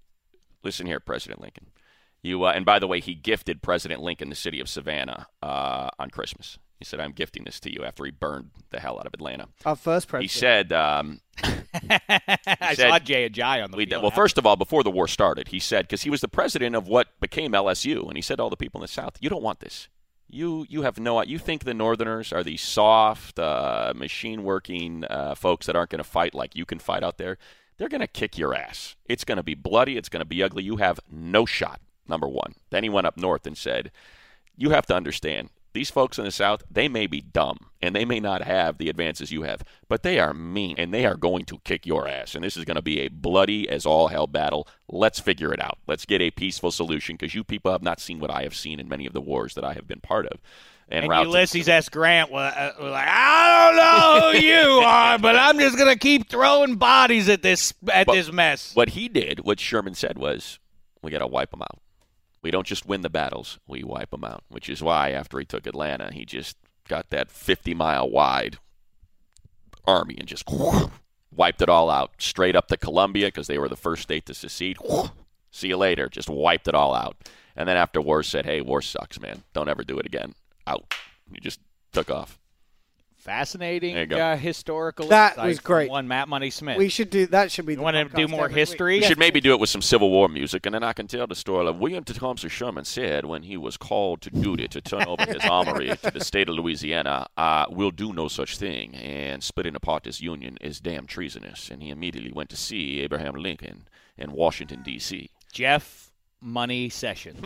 listen here, President Lincoln. You uh, and by the way, he gifted President Lincoln the city of Savannah uh, on Christmas. He said, "I'm gifting this to you," after he burned the hell out of Atlanta. Our first He president. said, um, I said- saw Jay Ajayi on the we, field. well, first of all, before the war started, he said, because he was the president of what became L S U, and he said to all the people in the South, you don't want this. You you have no, you think the Northerners are these soft, uh, machine-working uh, folks that aren't going to fight like you can fight out there. They're going to kick your ass. It's going to be bloody. It's going to be ugly. You have no shot, number one. Then he went up north and said, you have to understand, these folks in the South, they may be dumb, and they may not have the advances you have, but they are mean, and they are going to kick your ass. And this is going to be a bloody as all hell battle. Let's figure it out. Let's get a peaceful solution, because you people have not seen what I have seen in many of the wars that I have been part of. and routes- Ulysses S. Grant was, uh, was like, I don't know know you are, but I'm just going to keep throwing bodies at this at but this mess. What he did, what Sherman said was, we got to wipe them out. We don't just win the battles, we wipe them out, which is why after he took Atlanta, he just got that fifty-mile wide army and just wiped it all out, straight up to Columbia because they were the first state to secede. See you later. Just wiped it all out. And then after war said, hey, war sucks, man. Don't ever do it again. Out. He just took off. Fascinating uh, historical that insight was great. From one Matt Money Smith. We should do that. Should be. You the want to do more history? You should maybe do it with some Civil War music, and then I can tell the story of William Tecumseh Sherman said when he was called to duty to turn over his armory to the state of Louisiana, uh, "We'll do no such thing, and splitting apart this union is damn treasonous." And he immediately went to see Abraham Lincoln in Washington D C Jeff Money Sessions.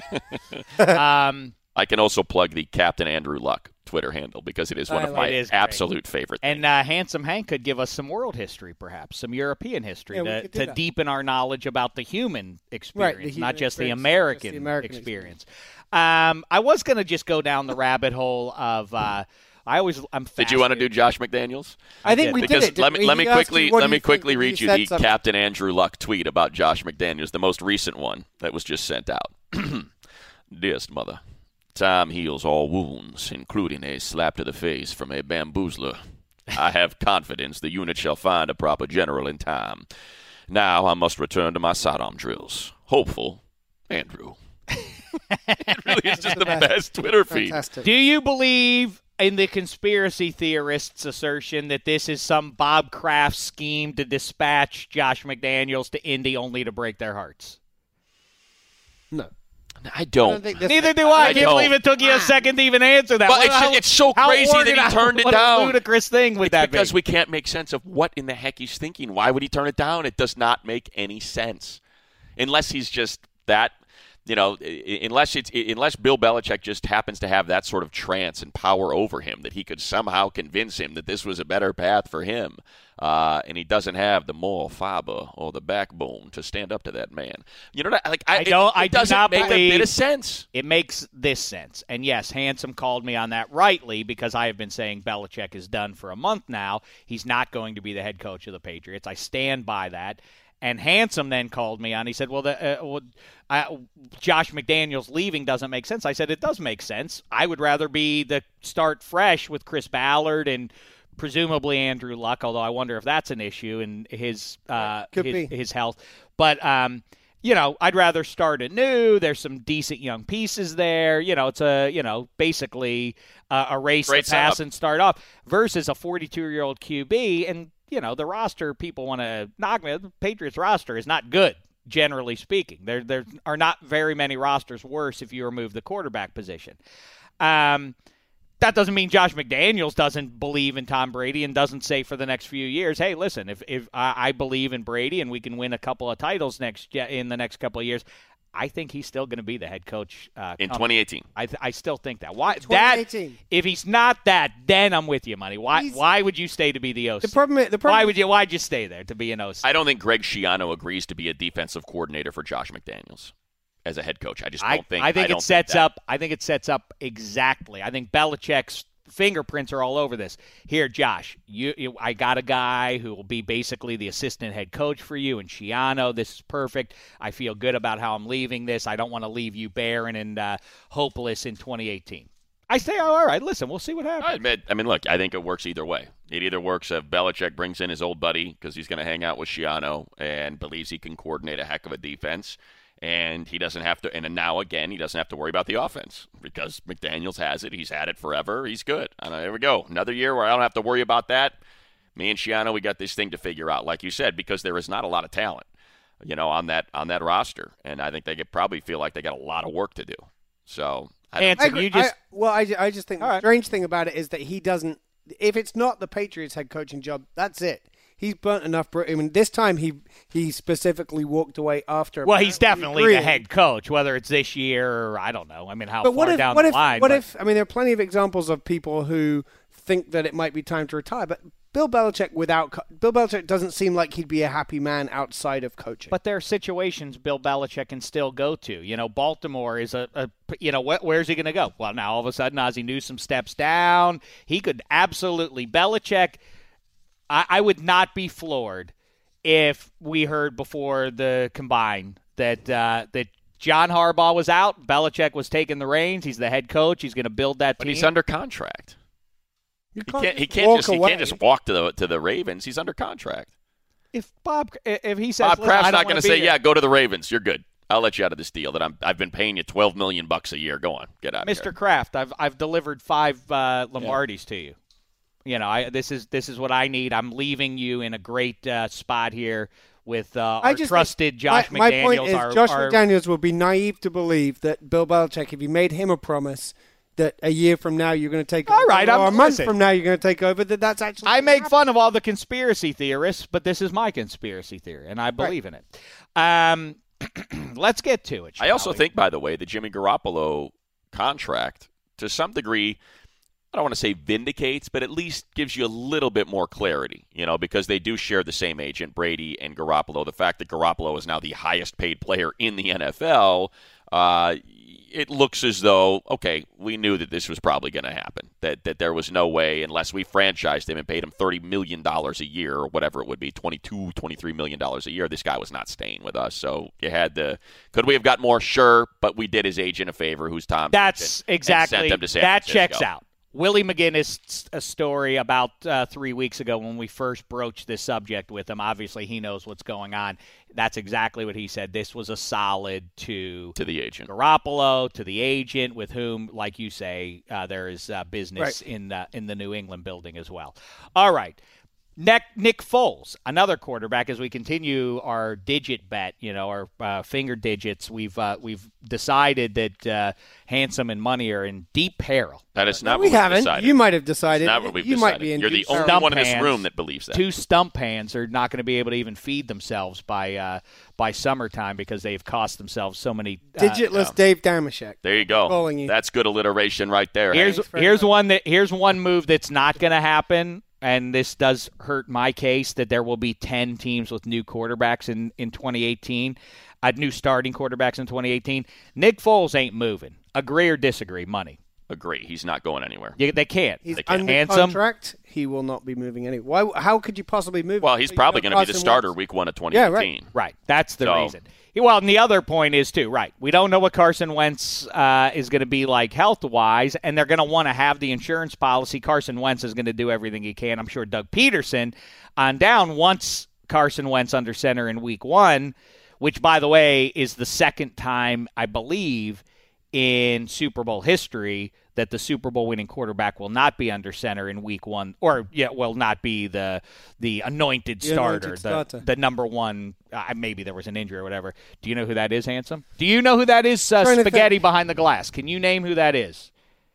um, I can also plug the Captain Andrew Luck Twitter handle because it is one I of like my absolute favorite things. And uh, Handsome Hank could give us some world history, perhaps, some European history Yeah, we to, could do to that. deepen our knowledge about the human experience, Right, the human not just the experience, American, just the American experience. Um, I was going to just go down the rabbit hole of uh, I always I'm Did you want to do fascinated- Josh McDaniels? I think did. we Because did it. let me didn't let we? me He asked quickly you, what let do me you quickly think? read you said the something. Captain Andrew Luck tweet about Josh McDaniels, the most recent one that was just sent out. Dearest mother, time heals all wounds, including a slap to the face from a bamboozler. I have confidence the unit shall find a proper general in time. Now I must return to my sidearm drills. Hopeful, Andrew. It really is just the best Twitter feed. Fantastic. Do you believe in the conspiracy theorists' assertion that this is some Bob Kraft scheme to dispatch Josh McDaniels to Indy only to break their hearts? No. I I don't. don't think this- Neither do I. I I can't don't. believe it took you a second to even answer that. Well, What- it's- how- it's so how crazy that he organized- turned it what down. a ludicrous thing would that because be? we can't make sense of what in the heck he's thinking. Why would he turn it down? It does not make any sense. Unless he's just that, you know, i- unless it's unless Bill Belichick just happens to have that sort of trance and power over him that he could somehow convince him that this was a better path for him. Uh, and he doesn't have the moral fiber or the backbone to stand up to that man. You know, like I, I don't- It, it I do doesn't not make a believe- bit of sense. It makes this sense. And yes, Handsome called me on that rightly because I have been saying Belichick is done for a month now. He's not going to be the head coach of the Patriots. I stand by that. And Handsome then called me on. He said, well, the, uh, well I, Josh McDaniels leaving doesn't make sense. I said, it does make sense. I would rather be the start fresh with Chris Ballard and presumably Andrew Luck, although I wonder if that's an issue in his uh, Could his, be. his health. But, um, you know, I'd rather start anew. There's some decent young pieces there. You know, it's a, you know, basically uh, erase Great the pass setup. and start off versus a forty-two-year-old Q B. And, you know, the roster, people want to knock me. The Patriots roster is not good, generally speaking. There, there are not very many rosters worse if you remove the quarterback position. Um, that doesn't mean Josh McDaniels doesn't believe in Tom Brady and doesn't say for the next few years, hey, listen, if if I, I believe in Brady and we can win a couple of titles next in the next couple of years, I think he's still going to be the head coach uh, In come- twenty eighteen. I th- I still think that. Why that? twenty eighteen. If he's not that, then I'm with you, Money. Why He's- why would you stay to be the O C? The problem. The problem. why would you? Why'd you stay there to be an O C? I don't think Greg Schiano agrees to be a defensive coordinator for Josh McDaniels as a head coach. I just don't I, think. I think don't it sets that. up. I think it sets up exactly. I think Belichick's fingerprints are all over this. Here, Josh, you, you I got a guy who will be basically the assistant head coach for you, and Schiano. This is perfect. I feel good about how I'm leaving this. I don't want to leave you barren and uh, hopeless in twenty eighteen. I say, oh, all right, listen, we'll see what happens. I admit, I mean, look, I think it works either way. It either works if Belichick brings in his old buddy because he's going to hang out with Schiano and believes he can coordinate a heck of a defense, and he doesn't have to. And now again, he doesn't have to worry about the offense because McDaniels has it. He's had it forever. He's good. And there we go. Another year where I don't have to worry about that. Me and Schiano, we got this thing to figure out, like you said, because there is not a lot of talent, you know, on that on that roster, and I think they could probably feel like they got a lot of work to do. So. I don't- And- I agree. you just- I, well, I, ju- I just think All the right. strange thing about it is that he doesn't. If it's not the Patriots head coaching job, that's it. He's burnt enough. bri- I mean, this time he he specifically walked away after. Well, he's apparently definitely the agreeing. head coach, whether it's this year or I don't know. I mean, how But far what if? down What the if? line? what but- if? I mean, there are plenty of examples of people who think that it might be time to retire, but Bill Belichick without co- Bill Belichick doesn't seem like he'd be a happy man outside of coaching. But there are situations Bill Belichick can still go to. You know, Baltimore is a, a you know, wh- where's he going to go? Well, now all of a sudden Ozzie Newsome steps down. He could absolutely Belichick. I, I would not be floored if we heard before the combine that uh, that John Harbaugh was out, Belichick was taking the reins. He's the head coach. He's going to build that but team. But he's under contract. You he can't, can't. He can't just. He can't just walk to the to the Ravens. He's under contract. If Bob, if he says, Bob Kraft's not going to say, here. "Yeah, go to the Ravens. You're good. I'll let you out of this deal that I'm. I've been paying you twelve million bucks a year. Go on, get out, Mister of here." Kraft. I've I've delivered five uh, Lombardis yeah. to you. You know, I this is this is what I need. I'm leaving you in a great uh, spot here with uh, our trusted think, Josh my, McDaniels. My point is, our, Josh our, McDaniels will be naive to believe that Bill Belichick, if he made him a promise that a year from now you're going to take all over, right, or I'm, a month listen, from now you're going to take over, that that's actually I make happen. fun of all the conspiracy theorists, but this is my conspiracy theory, and I believe right. in it. Um, let's get to it. I also we? think, by the way, the Jimmy Garoppolo contract, to some degree, I don't want to say vindicates, but at least gives you a little bit more clarity, you know, because they do share the same agent, Brady and Garoppolo. The fact that Garoppolo is now the highest paid player in the N F L, uh, it looks as though, okay, we knew that this was probably going to happen, that that there was no way, unless we franchised him and paid him thirty million dollars a year or whatever it would be, twenty-two, twenty-three million dollars a year, this guy was not staying with us. So you had to, could we have got more? Sure, but we did his agent a favor, who's Tom. That's and, exactly, and sent him to San that Francisco. checks out. Willie McGinnis, a story about uh, three weeks ago when we first broached this subject with him. Obviously, he knows what's going on. That's exactly what he said. This was a solid to to the agent, Garoppolo, to the agent, with whom, like you say, uh, there is uh, business right. in the in the New England building as well. All right. Nick, Nick Foles, another quarterback. As we continue our digit bet, you know, our uh, finger digits, we've uh, we've decided that uh, Handsome and Money are in deep peril. That is not no, what we we've haven't. decided. You might have decided. It's not what we've you decided. Might be in You're the deep only stump one in this hands, room that believes that. Two stump hands are not going to be able to even feed themselves by uh, by summertime because they've cost themselves so many. Uh, Digitless no. Dave Dameshek. There you go. You. That's good alliteration right there. Here's Thanks here's much. one that here's one move that's not going to happen. And this does hurt my case that there will be ten teams with new quarterbacks in, in twenty eighteen, uh, new starting quarterbacks in twenty eighteen. Nick Foles ain't moving. Agree or disagree, Money? Agree. He's not going anywhere. You, they can't. He's they can't. under Handsome, contract. He will not be moving anywhere. Why? How could you possibly move? Well, him? he's So probably you going to be the Carson starter Wentz? week one of twenty eighteen. Yeah, right. Right. That's the So- reason. Well, and the other point is, too, right, we don't know what Carson Wentz uh, is going to be like health-wise, and they're going to want to have the insurance policy. Carson Wentz is going to do everything he can. I'm sure Doug Peterson on down wants Carson Wentz under center in week one, which, by the way, is the second time, I believe, in Super Bowl history that the Super Bowl winning quarterback will not be under center in week one, or yeah, will not be the the anointed The starter, anointed the, starter. the number one. Uh, maybe there was an injury or whatever. Do you know who that is, Handsome? Do you know who that is? Uh, Trying to spaghetti think. behind the glass. Can you name who that is?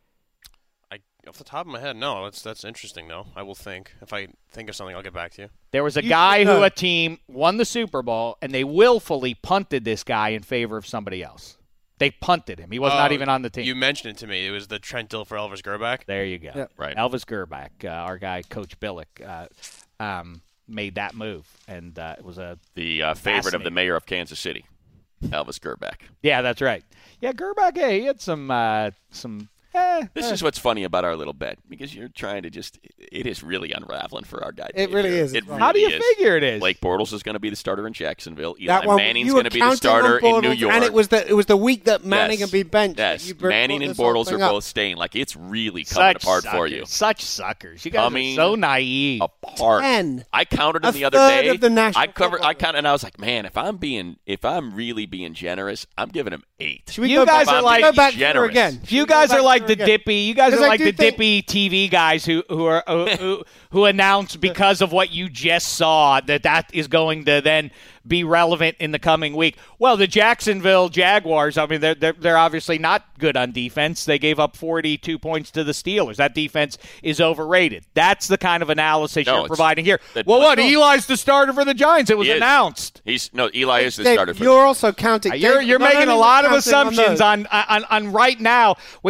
I, off the top of my head, no. That's that's interesting, though. I will think. If I think of something, I'll get back to you. There was a You guy should who know. a team won the Super Bowl, and they willfully punted this guy in favor of somebody else. They punted him. He was not Oh, even on the team. You mentioned it to me. It was the Trent Dilfer Elvis Gerback. There you go. Yep. Right. Elvis Gerback, uh, our guy, Coach Billick, uh, um, made that move, and uh, it was a The uh, favorite of the Fascinating. mayor of Kansas City, Elvis Gerback. yeah, that's right. Yeah, Gerback, hey, he had some uh, some. Eh, This eh. is what's funny about our little bet, because you're trying to just – it is really unraveling for our guy. It Dave really here. is. It It's really fine. How do you is. figure it is? Blake Bortles is going to be the starter in Jacksonville. Eli That one, Manning's you going were to be the counting on starter in Bortles, New York. and it was the it was the week that Manning Yes. had been benched. that Yes, you brought Manning and this whole Bortles are thing up. both staying. Like, it's really coming Such apart suckers. for you. Such suckers. You guys Coming are so naive. Apart. Ten. I counted them A the other third day. of the National I covered. Football I counted, and I was like, man, if I'm being, if I'm really being generous, I'm giving him eight. Should we You go guys back, are like- go back generous. through again? You Should we guys go are back like through the again? dippy. You guys 'Cause are I like do the think- dippy T V guys who who are who, who, who announce because of what you just saw that that is going to then be relevant in the coming week. Well, the Jacksonville Jaguars, I mean, they're, they're, they're obviously not good on defense. They gave up forty-two points to the Steelers. That defense is overrated. That's the kind of analysis No, you're it's- providing here. that- Well, what? no. Eli's the starter for the Giants. It was He is. announced. He's no Eli is the Dave, starter for you're also counting. You're, Dave, you're not making only a lot of counting on assumptions those- on, on on right now when you don't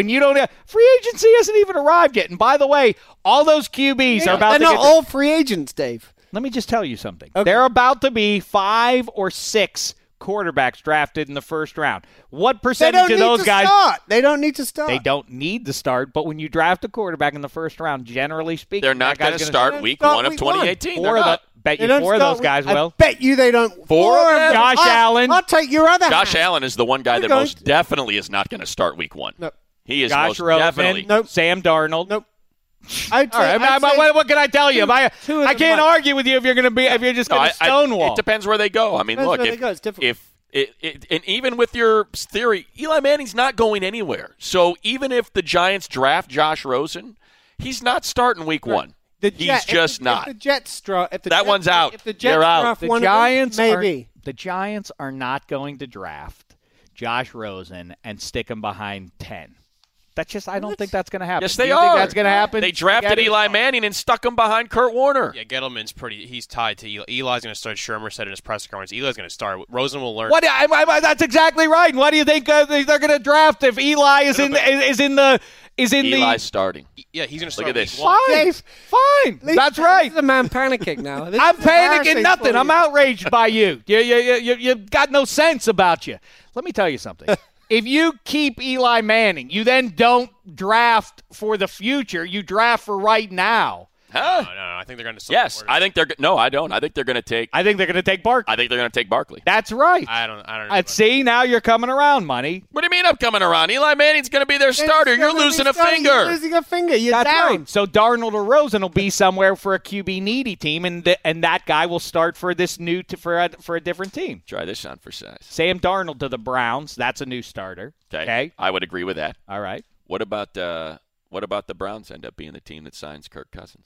a, free agency hasn't even arrived yet. And by the way, all those Q Bs Yeah, are about they're to not get all free agents, Dave. Let me just tell you something. Okay. They're about to be five or six quarterbacks drafted in the first round. What They percentage don't of need those to guys? start. They don't need to start. They don't need to start, but when you draft a quarterback in the first round, generally speaking, They're not going going to to start week start one of week one. twenty eighteen. Four They're of the, not. bet They you don't four of start those guys with- will. I bet you they don't. Four of them? Josh I'll, Allen. I'll take your other Josh hand. Allen is the one guy We're that going most to- definitely is not going to start week one. No. He is Josh most Rosen, definitely. Nope. Sam Darnold. Nope. I'd say, All right, I'd I- I- say what, what can I tell you? If I, two of I them can't might. argue with you if you're going to be if you're just No, going I- to I- stonewall. It depends where they go. I mean, Depends look, where if, they go. It's difficult. if it, it, and even with your theory, Eli Manning's not going anywhere. So even if the Giants draft Josh Rosen, he's not starting week one. The He's Jet- just if the, not. If the Jets draw, if the That Jets, one's out. If the Jets You're out. draft the one of Giants them, are, maybe. the Giants are not going to draft Josh Rosen and stick him behind ten. That's just I don't think that's going to happen. Yes, Do they you are. think that's going to happen? They drafted Get it? Eli Manning and stuck him behind Kurt Warner. Yeah, Gettleman's pretty. He's tied to Eli. Eli's going to start. Shermer said in his press conference, Eli's going to start. Rosen will learn. What? I, I, I, that's exactly right. And Why do you think uh, they- they're going to draft if Eli is No, in no, the, is in the is in Eli's starting. Yeah, he's going to Look start. at this. week one. the fine? Fine. Lee- That's right. This is a man panicking now. This I'm is embarrassing panicking nothing. for I'm you. outraged by you. You, you, you, you. You've got no sense about you. Let me tell you something. If you keep Eli Manning, you then don't draft for the future. You draft for right now. Huh? No, no, no. I think they're going to. Yes, I think they're. go- No, I don't. I think they're going to take. I think they're going to take Barkley. I think they're going to take Barkley. That's right. I don't. I don't know. Uh, see, now you're coming around, money. What do you mean I'm coming around? Eli Manning's going to be their starter. He's You're gonna be losing a starting. finger. You're losing a finger. You're That's down. right. So Darnold or Rosen will be somewhere for a Q B needy team, and th- and that guy will start for this new t- for a, for a different team. Try this on for size. Sam Darnold to the Browns. That's a new starter. Okay. Okay. I would agree with that. All right. What about uh, what about the Browns end up being the team that signs Kirk Cousins?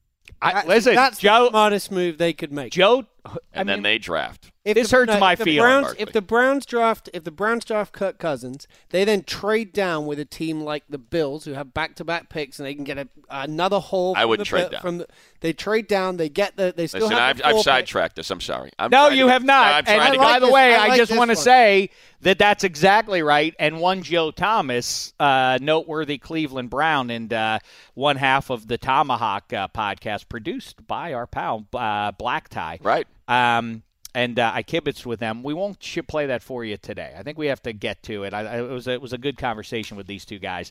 I, That's- listen, that's Joe. the smartest move they could make. Joe. And I then mean, they draft. If This the, hurts my if the feelings, Browns, Barkley. if the Browns draft, if the Browns draft Kirk Cousins, they then trade down with a team like the Bills, who have back-to-back picks, and they can get a, another haul. I from wouldn't the, trade Bi- down. From the, they trade down. They get the. They still Listen, have I've, the I've four pick. sidetracked this. I'm sorry. I'm No, trying you to get- have not. I'm trying And to I by like the this- way, I I, like just this want to one. say that that's exactly right. And one Joe Thomas, uh, noteworthy Cleveland Brown, and uh, one half of the Tomahawk uh, podcast, produced by our pal uh, Black Tie. Right. Um, and uh, I kibitzed with them. We won't sh- play that for you today. I think we have to get to it. I, I, it was a, it was a good conversation with these two guys.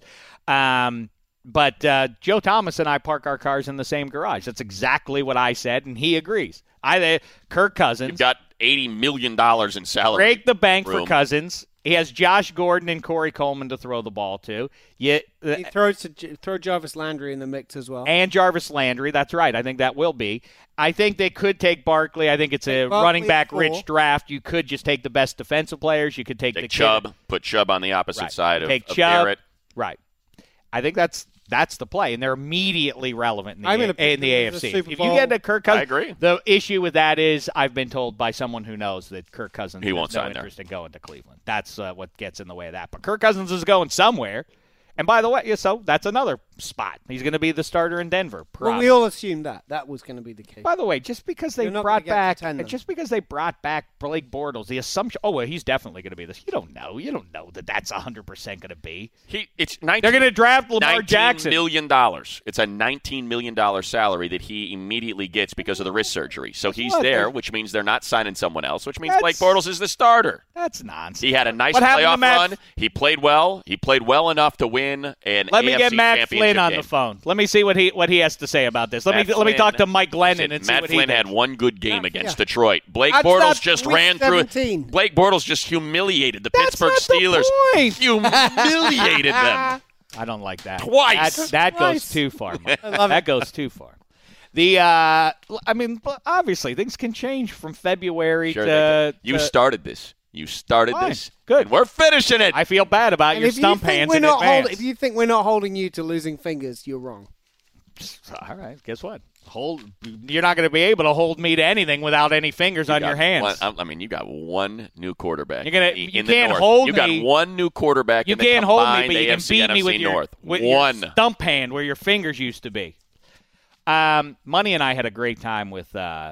Um, but uh, Joe Thomas and I park our cars in the same garage. That's exactly what I said, and he agrees. I uh, Kirk Cousins. You've got eighty million dollars in salary. Break the bank room. for Cousins. He has Josh Gordon and Corey Coleman to throw the ball to. You, He throws to, J- throw Jarvis Landry in the mix as well. and Jarvis Landry. That's right. I think that will be. I think they could take Barkley. I think it's a Take Barkley running back at four. rich draft. You could just take the best defensive players. You could take, Take the Chubb. kid. Put Chubb on the opposite Right. side of, Take of Chubb. Garrett. Right. I think that's that's the play, and they're immediately relevant in the, I'm A- gonna pick in the them A as a F C. Super If you Bowl. get to Kirk Cousins, I agree. The issue with that is I've been told by someone who knows that Kirk Cousins He has won't no sign there. interest in going to Cleveland. That's uh, what gets in the way of that. But Kirk Cousins is going somewhere. And by the way, yeah, so that's another spot. He's going to be the starter in Denver. Well, probably. we all assumed that that was going to be the case. By the way, just because they You're not brought gonna get to back, ten, then. just because they brought back Blake Bortles, the assumption, oh, well, he's definitely going to be this. You don't know. You don't know that that's one hundred percent going to be. He, it's nineteen, They're going to draft Lamar nineteen Jackson. million dollars. It's a nineteen million dollars salary that he immediately gets because of the wrist surgery. So he's what? there, which means they're not signing someone else, which means That's- Blake Bortles is the starter. That's nonsense. He had a nice What happened to playoff Matt- run. He played well. He played well enough to win an Let me A F C get Matt championship Flynn on game. the phone. Let me see what he what he has to say about this. Let Matt me let me Flynn talk to Mike Glennon said and see Matt what Flynn he had thinks. one good game Yeah, against yeah. Detroit. Blake That's Bortles not just week ran through seventeen. it. Blake Bortles just humiliated the That's Pittsburgh not the Steelers. point. Humiliated them. I don't like that. Twice. That, that Twice. goes too far. Mike. I love that it. goes too far. The uh, I mean, obviously things can change from February Sure to, they can. You to- started this. You started Fine. this. Good. And we're finishing it. I feel bad about And your if you stump think hands we're in not advance. hold, if you think we're not holding you to losing fingers, you're wrong. All right, guess what? Hold. You're not going to be able to hold me to anything without any fingers You on got your hands. one- I mean, you got one new quarterback. You're gonna- in you the can't North. hold You got me. one new quarterback You in the can't hold me, combined but you A can F C beat N F C me with your, North. with one. your stump hand where your fingers used to be. Um, Money and I had a great time with uh,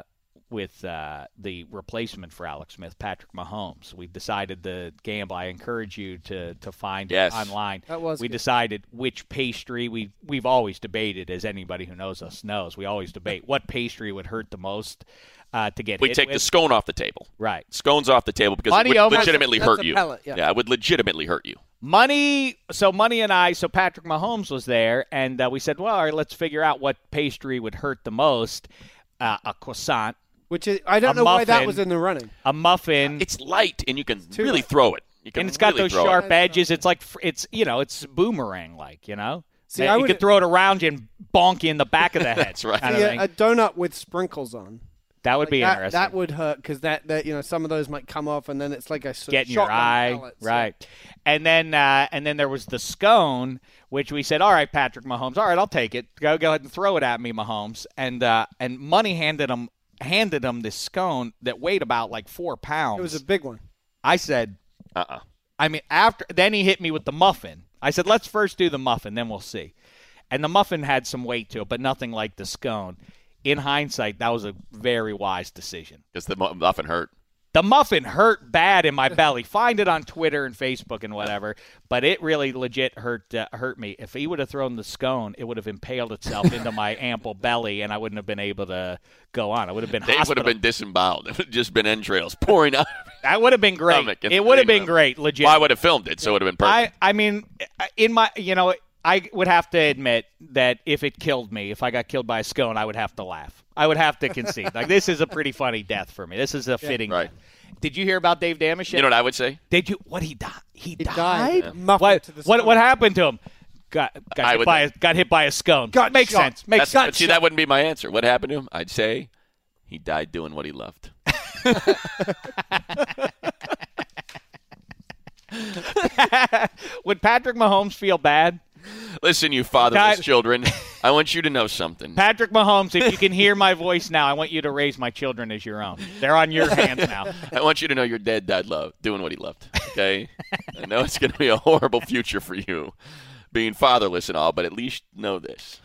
with uh, the replacement for Alex Smith, Patrick Mahomes. We decided to gamble. I encourage you to to find Yes. it online. That was we good. decided which pastry. We we've always debated, as anybody who knows us knows. We always debate what pastry would hurt the most uh, to get. We hit take with. the scone off the table. Right. Scone's off the table because Money it would almost- legitimately That's hurt a you. pellet, yeah. it would legitimately hurt you. Money, so Money and I, so Patrick Mahomes was there, and uh, we said, well, all right, let's figure out what pastry would hurt the most. Uh, a croissant, Which is, I don't A know why that muffin. was in the running. a muffin, It's light, and you can too really light. throw it. You can and it's got really those throw sharp it. edges. It's like, fr- it's you know, it's boomerang-like, you know? See, Uh, I you would- could throw it around you and bonk you in the back of the head. That's right. kind of See, thing. a, a donut with sprinkles on. that would be that, interesting. That would hurt because that, that you know some of those might come off and then it's like a s- Get in your shotgun eye, pellets. right? And then, uh, and then there was the scone, which we said, "All right, Patrick Mahomes, all right, I'll take it. Go, go ahead and throw it at me, Mahomes." And uh, and Money handed him handed him this scone that weighed about like four pounds. It was a big one. I said, Uh-uh. I mean, after then he hit me with the muffin. I said, let's first do the muffin, then we'll see. And the muffin had some weight to it, but nothing like the scone. In hindsight, that was a very wise decision. Because the mu- muffin hurt. The muffin hurt bad in my belly. Find it on Twitter and Facebook and whatever, but it really legit hurt uh, hurt me. If he would have thrown the scone, it would have impaled itself into my ample belly, and I wouldn't have been able to go on. I would have been They would have hospital- been disemboweled. It would have just been entrails pouring out. That would have been great. Stomach and It would have been freedom. great, legit. Well, I would have filmed it, so it would have been perfect. I, I mean, in my, you know, I would have to admit that if it killed me, if I got killed by a scone, I would have to laugh. I would have to concede. Like, this is a pretty funny death for me. This is a fitting right. death. Did you hear about Dave Dameshek? You know what I would say? Did you? What he died? He, He died. died. Yeah. Muffin What? to the What? stomach. What happened to him? Got got I hit would- by a, got hit by a scone. Got Makes shot. sense. Makes That's, sense. but see, that wouldn't be my answer. What happened to him? I'd say he died doing what he loved. Would Patrick Mahomes feel bad? Listen, you fatherless God. children, I want you to know something. Patrick Mahomes, if you can hear my voice now, I want you to raise my children as your own. They're on your hands now. I want you to know your dad died love, doing what he loved. Okay? I know it's going to be a horrible future for you, being fatherless and all, but at least know this.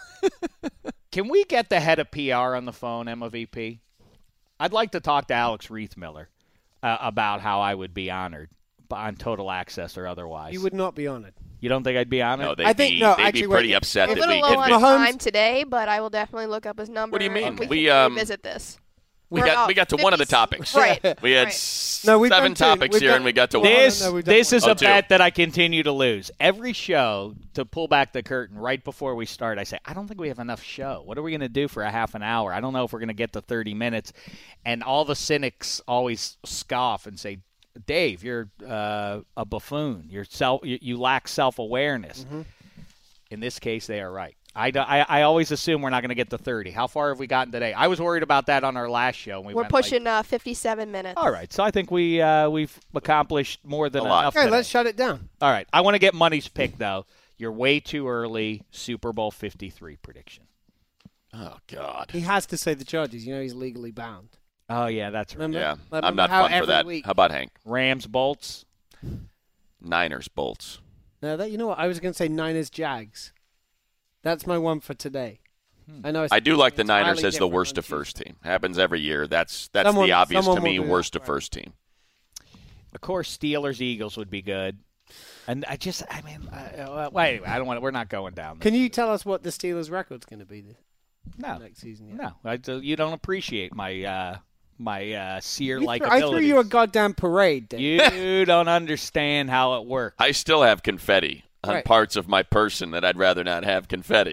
Can we get the head of P R on the phone, Emma V P? I'd like to talk to Alex Reithmiller uh, about how I would be honored on Total Access or otherwise. You would not be honored. You don't think I'd be honored? No, they'd I think- be, no, they'd actually, be wait, pretty if- upset A if that little we low on convinced. Mahomes- time today, but I will definitely look up his number. What do you mean? and We, We, can um, revisit this. We We're got about we got to one of the fifty topics. Right. We had right. s- No, we've seven done two. topics We've here, done- and we got to No, one. This, no, we've done this one. is Oh, a two. bet that I continue to lose. Every show, to pull back the curtain right before we start, I say, I don't think we have enough show. What are we going to do for a half an hour? I don't know if we're going to get to thirty minutes. And all the cynics always scoff and say, Dave, you're uh, a buffoon. You're self, you, you lack self-awareness. Mm-hmm. In this case, they are right. I, do- I, I always assume we're not going to get to thirty. How far have we gotten today? I was worried about that on our last show. And we We're went like- pushing uh, fifty-seven minutes. all right, so I think we uh, we've accomplished more than A lot. enough. Okay, today. let's shut it down. All right, I want to get Money's pick though. You're way too early. Super Bowl fifty-three prediction. Oh God. He has to say the Chargers. You know he's legally bound. Oh yeah, that's right. Remember? Yeah, Remember I'm not how fun for every that. week- How about Hank? Rams Bolts. Niners Bolts. No, that you know what? I was going to say Niners Jags. That's my one for today. Hmm. I know. It's I do like the entirely Niners as the different worst on to Tuesday. first team. Happens every year. That's that's Someone- the obvious to someone me will do worst that, to right. first team. Of course, Steelers Eagles would be good. And I just, I mean, uh, well, anyway, I don't want. to, We're not going down. Can you tell us what the Steelers' record's going to be this No, next season? Yeah. no, I, do- you don't appreciate my uh, my uh, seer You like threw- I abilities. threw you a goddamn parade. Dave. You don't understand how it works. I still have confetti on Right. parts of my person that I'd rather not have confetti.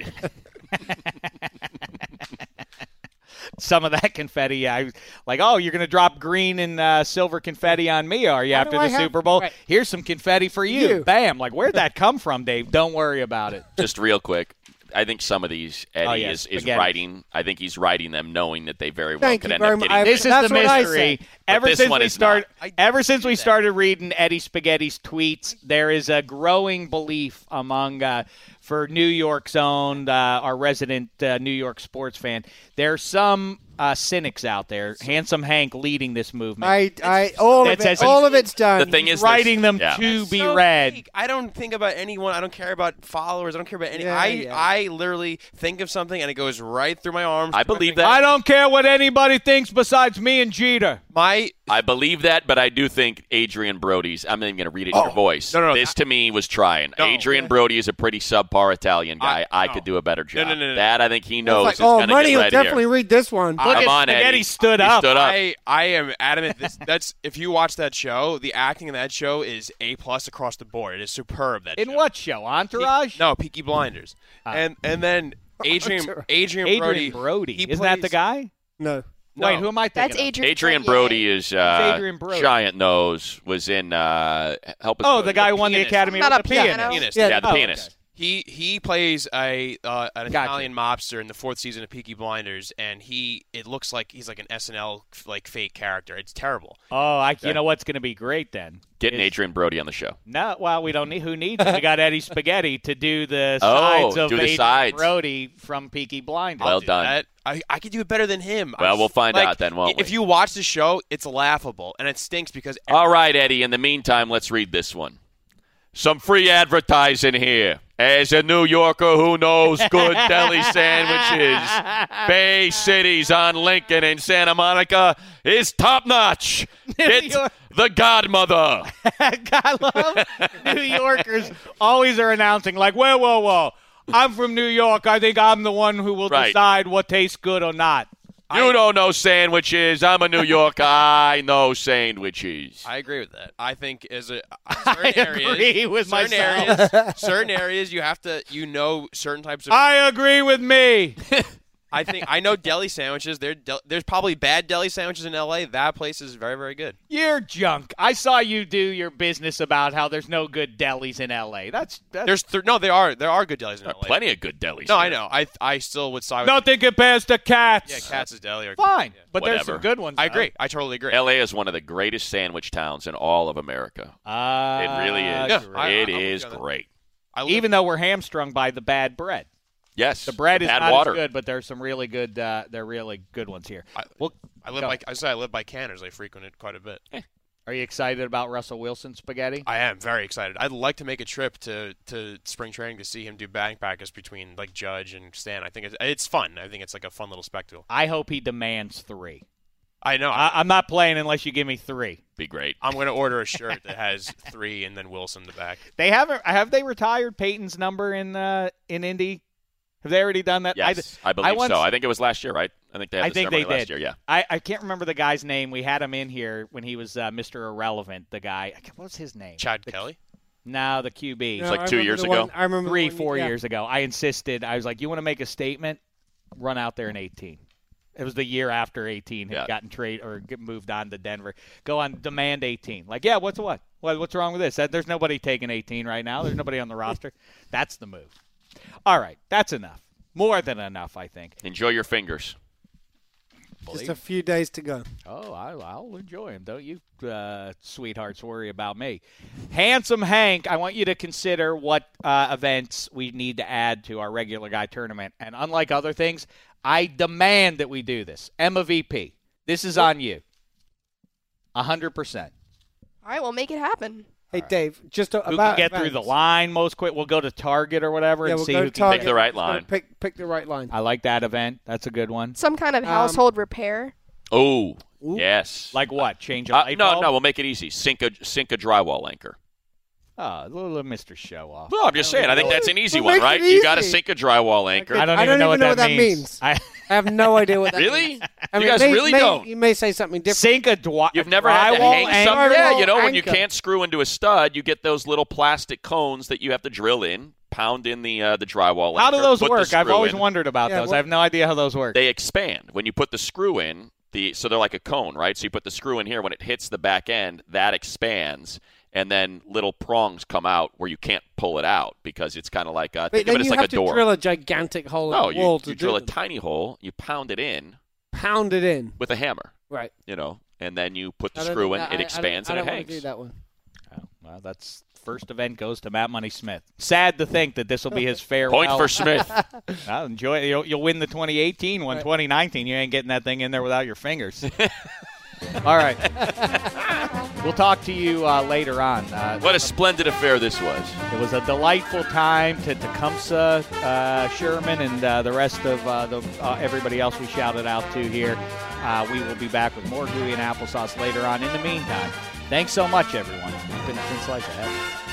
Some of that confetti, I like. Oh, you're going to drop green and uh, silver confetti on me, are you? Why After do the I have- Super Bowl, right. here's some confetti for you. You. Bam! Like, where'd that come from, Dave? Don't worry about it. Just real quick, I think some of these Eddie Oh, yeah, is, is spaghetti. writing. I think he's writing them knowing that they very well Thank could you end very up much. getting. I- This is That's the what I mystery. said. Ever this since one we is started, not. ever since we started reading Eddie Spaghetti's tweets, there is a growing belief among uh, for New York's own, uh, our resident uh, New York sports fan. There's some uh, cynics out there. Handsome Hank leading this movement. I, I, all of It's it, as- all of it's done. The thing is, writing this- them yeah. to That's be so read. fake. I don't think about anyone. I don't care about followers. I don't care about any. Yeah, I yeah. I literally think of something and it goes right through my arms. I through my believe fingers. that. I don't care what anybody thinks besides me and Jeter. My I believe that, but I do think Adrian Brody's. I'm not even going to read it in Oh. your voice. No, no, no. This to me was trying. No. Adrian Yeah. Brody is a pretty subpar Italian guy. I, I- no. could do a better job. no, no, no. That I think he It's knows like, is oh, going to money get will read definitely here. read this one. Look Come at on, Spaghetti Eddie. stood He up. stood up. I I am adamant. This, that's if you watch that show, the acting in that show is A plus across the board. It is superb. That In show. what show? Entourage? No, Peaky Blinders. Ah. and and then Adrian Adrian, Adrian Brody. Brody. he Isn't that the plays- guy? No. No. Wait, who am I thinking That's of? Adrian. Adrian Brody. Brody is uh, Adrian Brody? giant nose. Was in uh, help us. Oh, with the it. guy who won the pianist. Academy Not with a the piano. pianist. Pianist. Yeah, Yeah, the Oh, pianist. okay. He he plays a uh, an Gotcha. Italian mobster in the fourth season of Peaky Blinders, and he it looks like he's like an S N L like fake character. It's terrible. Oh, I, Okay. you know what's going to be great then? Getting Is- Adrian Brody on the show. No, well, we don't need. Who needs it? We got Eddie Spaghetti to do the Oh, sides of do the Adrian sides. Brody from Peaky Blinders. Well I'll do done. that. I, I could do it better than him. Well, I'm we'll s- find like, out then, won't If we? you watch the show, it's laughable, and it stinks because All right, Eddie. In the meantime, let's read this one. Some free advertising here. As a New Yorker who knows good deli sandwiches, Bay City's on Lincoln and Santa Monica is top notch. It's York. the Godmother. I love New Yorkers always are announcing like, whoa, whoa, whoa. I'm from New York. I think I'm the one who will Right. decide what tastes good or not. You don't know sandwiches. I'm a New Yorker. I know sandwiches. I agree with that. I think as a I certain areas, agree with certain myself. areas, certain areas you have to you know certain types of. I agree with me. I think I know deli sandwiches. There, del- there's probably bad deli sandwiches in L A. That place is very, very good. You're junk. I saw you do your business about how there's no good delis in L A. That's, that's There's th- no, there are there are good delis in There L are A. plenty of good delis. No, here. I know. I I still would side with nothing compares to Cats. yeah, Katz's Deli. Or, Fine, yeah. but there's some Whatever. good ones. I though. agree. I totally agree. L A is one of the greatest sandwich towns in all of America. Uh, It really is. Yeah, I- it I'm with is you on that. great. I live, Even though we're hamstrung by the bad bread. Yes. The bread is bad not water. as good, but there's some really good. Uh, there are really good ones here. I, Well, I live go. by I say I live by Canners. I frequent it quite a bit. Are you excited about Russell Wilson spaghetti? I am very excited. I'd like to make a trip to, to spring training to see him do batting practice between like Judge and Stan. I think it's it's fun. I think it's like a fun little spectacle. I hope he demands three. I know. I, I'm not playing unless you give me three. Be great. I'm going to order a shirt that has three and then Wilson in the back. They haven't. Have they retired Peyton's number in uh, in Indy? Have they already done that? Yes, I, believe once- so. I think it was last year, right? I think they had I the think they ceremony did. last year. Yeah. I, I can't remember the guy's name. We had him in here when he was uh, Mister Irrelevant. The guy. I can't- What was his name? Chad the, Kelly? No, the Q B. No, like I two remember years the ago? one- I remember the Three, one- four yeah. years ago. I insisted. I was like, "You want to make a statement? Run out there in eighteen." It was the year after eighteen had Yeah. gotten trade or get moved on to Denver. Go on, demand eighteen. Like, yeah, what's what? what? What's wrong with this? That, there's nobody taking eighteen right now. There's nobody on the roster. That's the move. All right, that's enough. More than enough, I think. Enjoy your fingers. Just a few days to go. Oh, I, I'll enjoy him. Don't you, uh, sweethearts, worry about me. Handsome Hank, I want you to consider what uh, events we need to add to our regular guy tournament. And unlike other things, I demand that we do this. Emma V P, this is on you. A hundred percent. All right, we'll make it happen. Hey, Dave, just a, Who about can get through the events. line most quick? We'll go to Target or whatever Yeah, and we'll see go who to can Target. Pick the right Just gotta line. Pick, pick the right line. I like that event. That's a good one. Some kind of Um, household repair. Oh, Ooh. yes. Like what? Change a Uh, light no, bulb? no, we'll make it easy. Sink a sink a drywall anchor. Oh, a little Mister Show Off. Well, I'm just saying. I think that's an easy Well, one, make right? it You got to easy. sink a drywall anchor. I don't I even don't know, even what, know that what that means. means. I, I have no idea what that Really? means. I You mean, guys may- really may- don't? You may say something different. sink a dwi- You've never had to drywall hang anchor? something? Yeah, you know, when you anchor. can't screw into a stud, you get those little plastic cones that you have to drill in, pound in the uh, the drywall How do anchor, those put the work? I've screw always in. wondered about Yeah, those. well- I have no idea how those work. They expand. When you put the screw in, the so they're like a cone, right? So you put the screw in here. When it hits the back end, that expands, and then little prongs come out where you can't pull it out because it's kind of like a, But think of then it as you like have a to door. drill a gigantic hole no, in the you, wall to you drill a do it. tiny hole, you pound it in Pound it in. with a hammer, Right. you know, and then you put the I don't screw think in, that- it I- I expands don't, and I it don't want to do hangs. that one. Oh, Well, that's first event goes to Matt Money Smith. Sad to think that this will be his farewell. Point for Smith. Well, enjoy it. You'll, you'll win the twenty eighteen one. Right. twenty nineteen, you ain't getting that thing in there without your fingers. All right. We'll talk to you uh, later on. Uh, what a splendid affair this was. It was a delightful time to Tecumseh, uh, Sherman, and uh, the rest of uh, the, uh, everybody else we shouted out to here. Uh, we will be back with more Gooey and Applesauce later on. In the meantime, thanks so much, everyone. It's been, it's been a pleasure.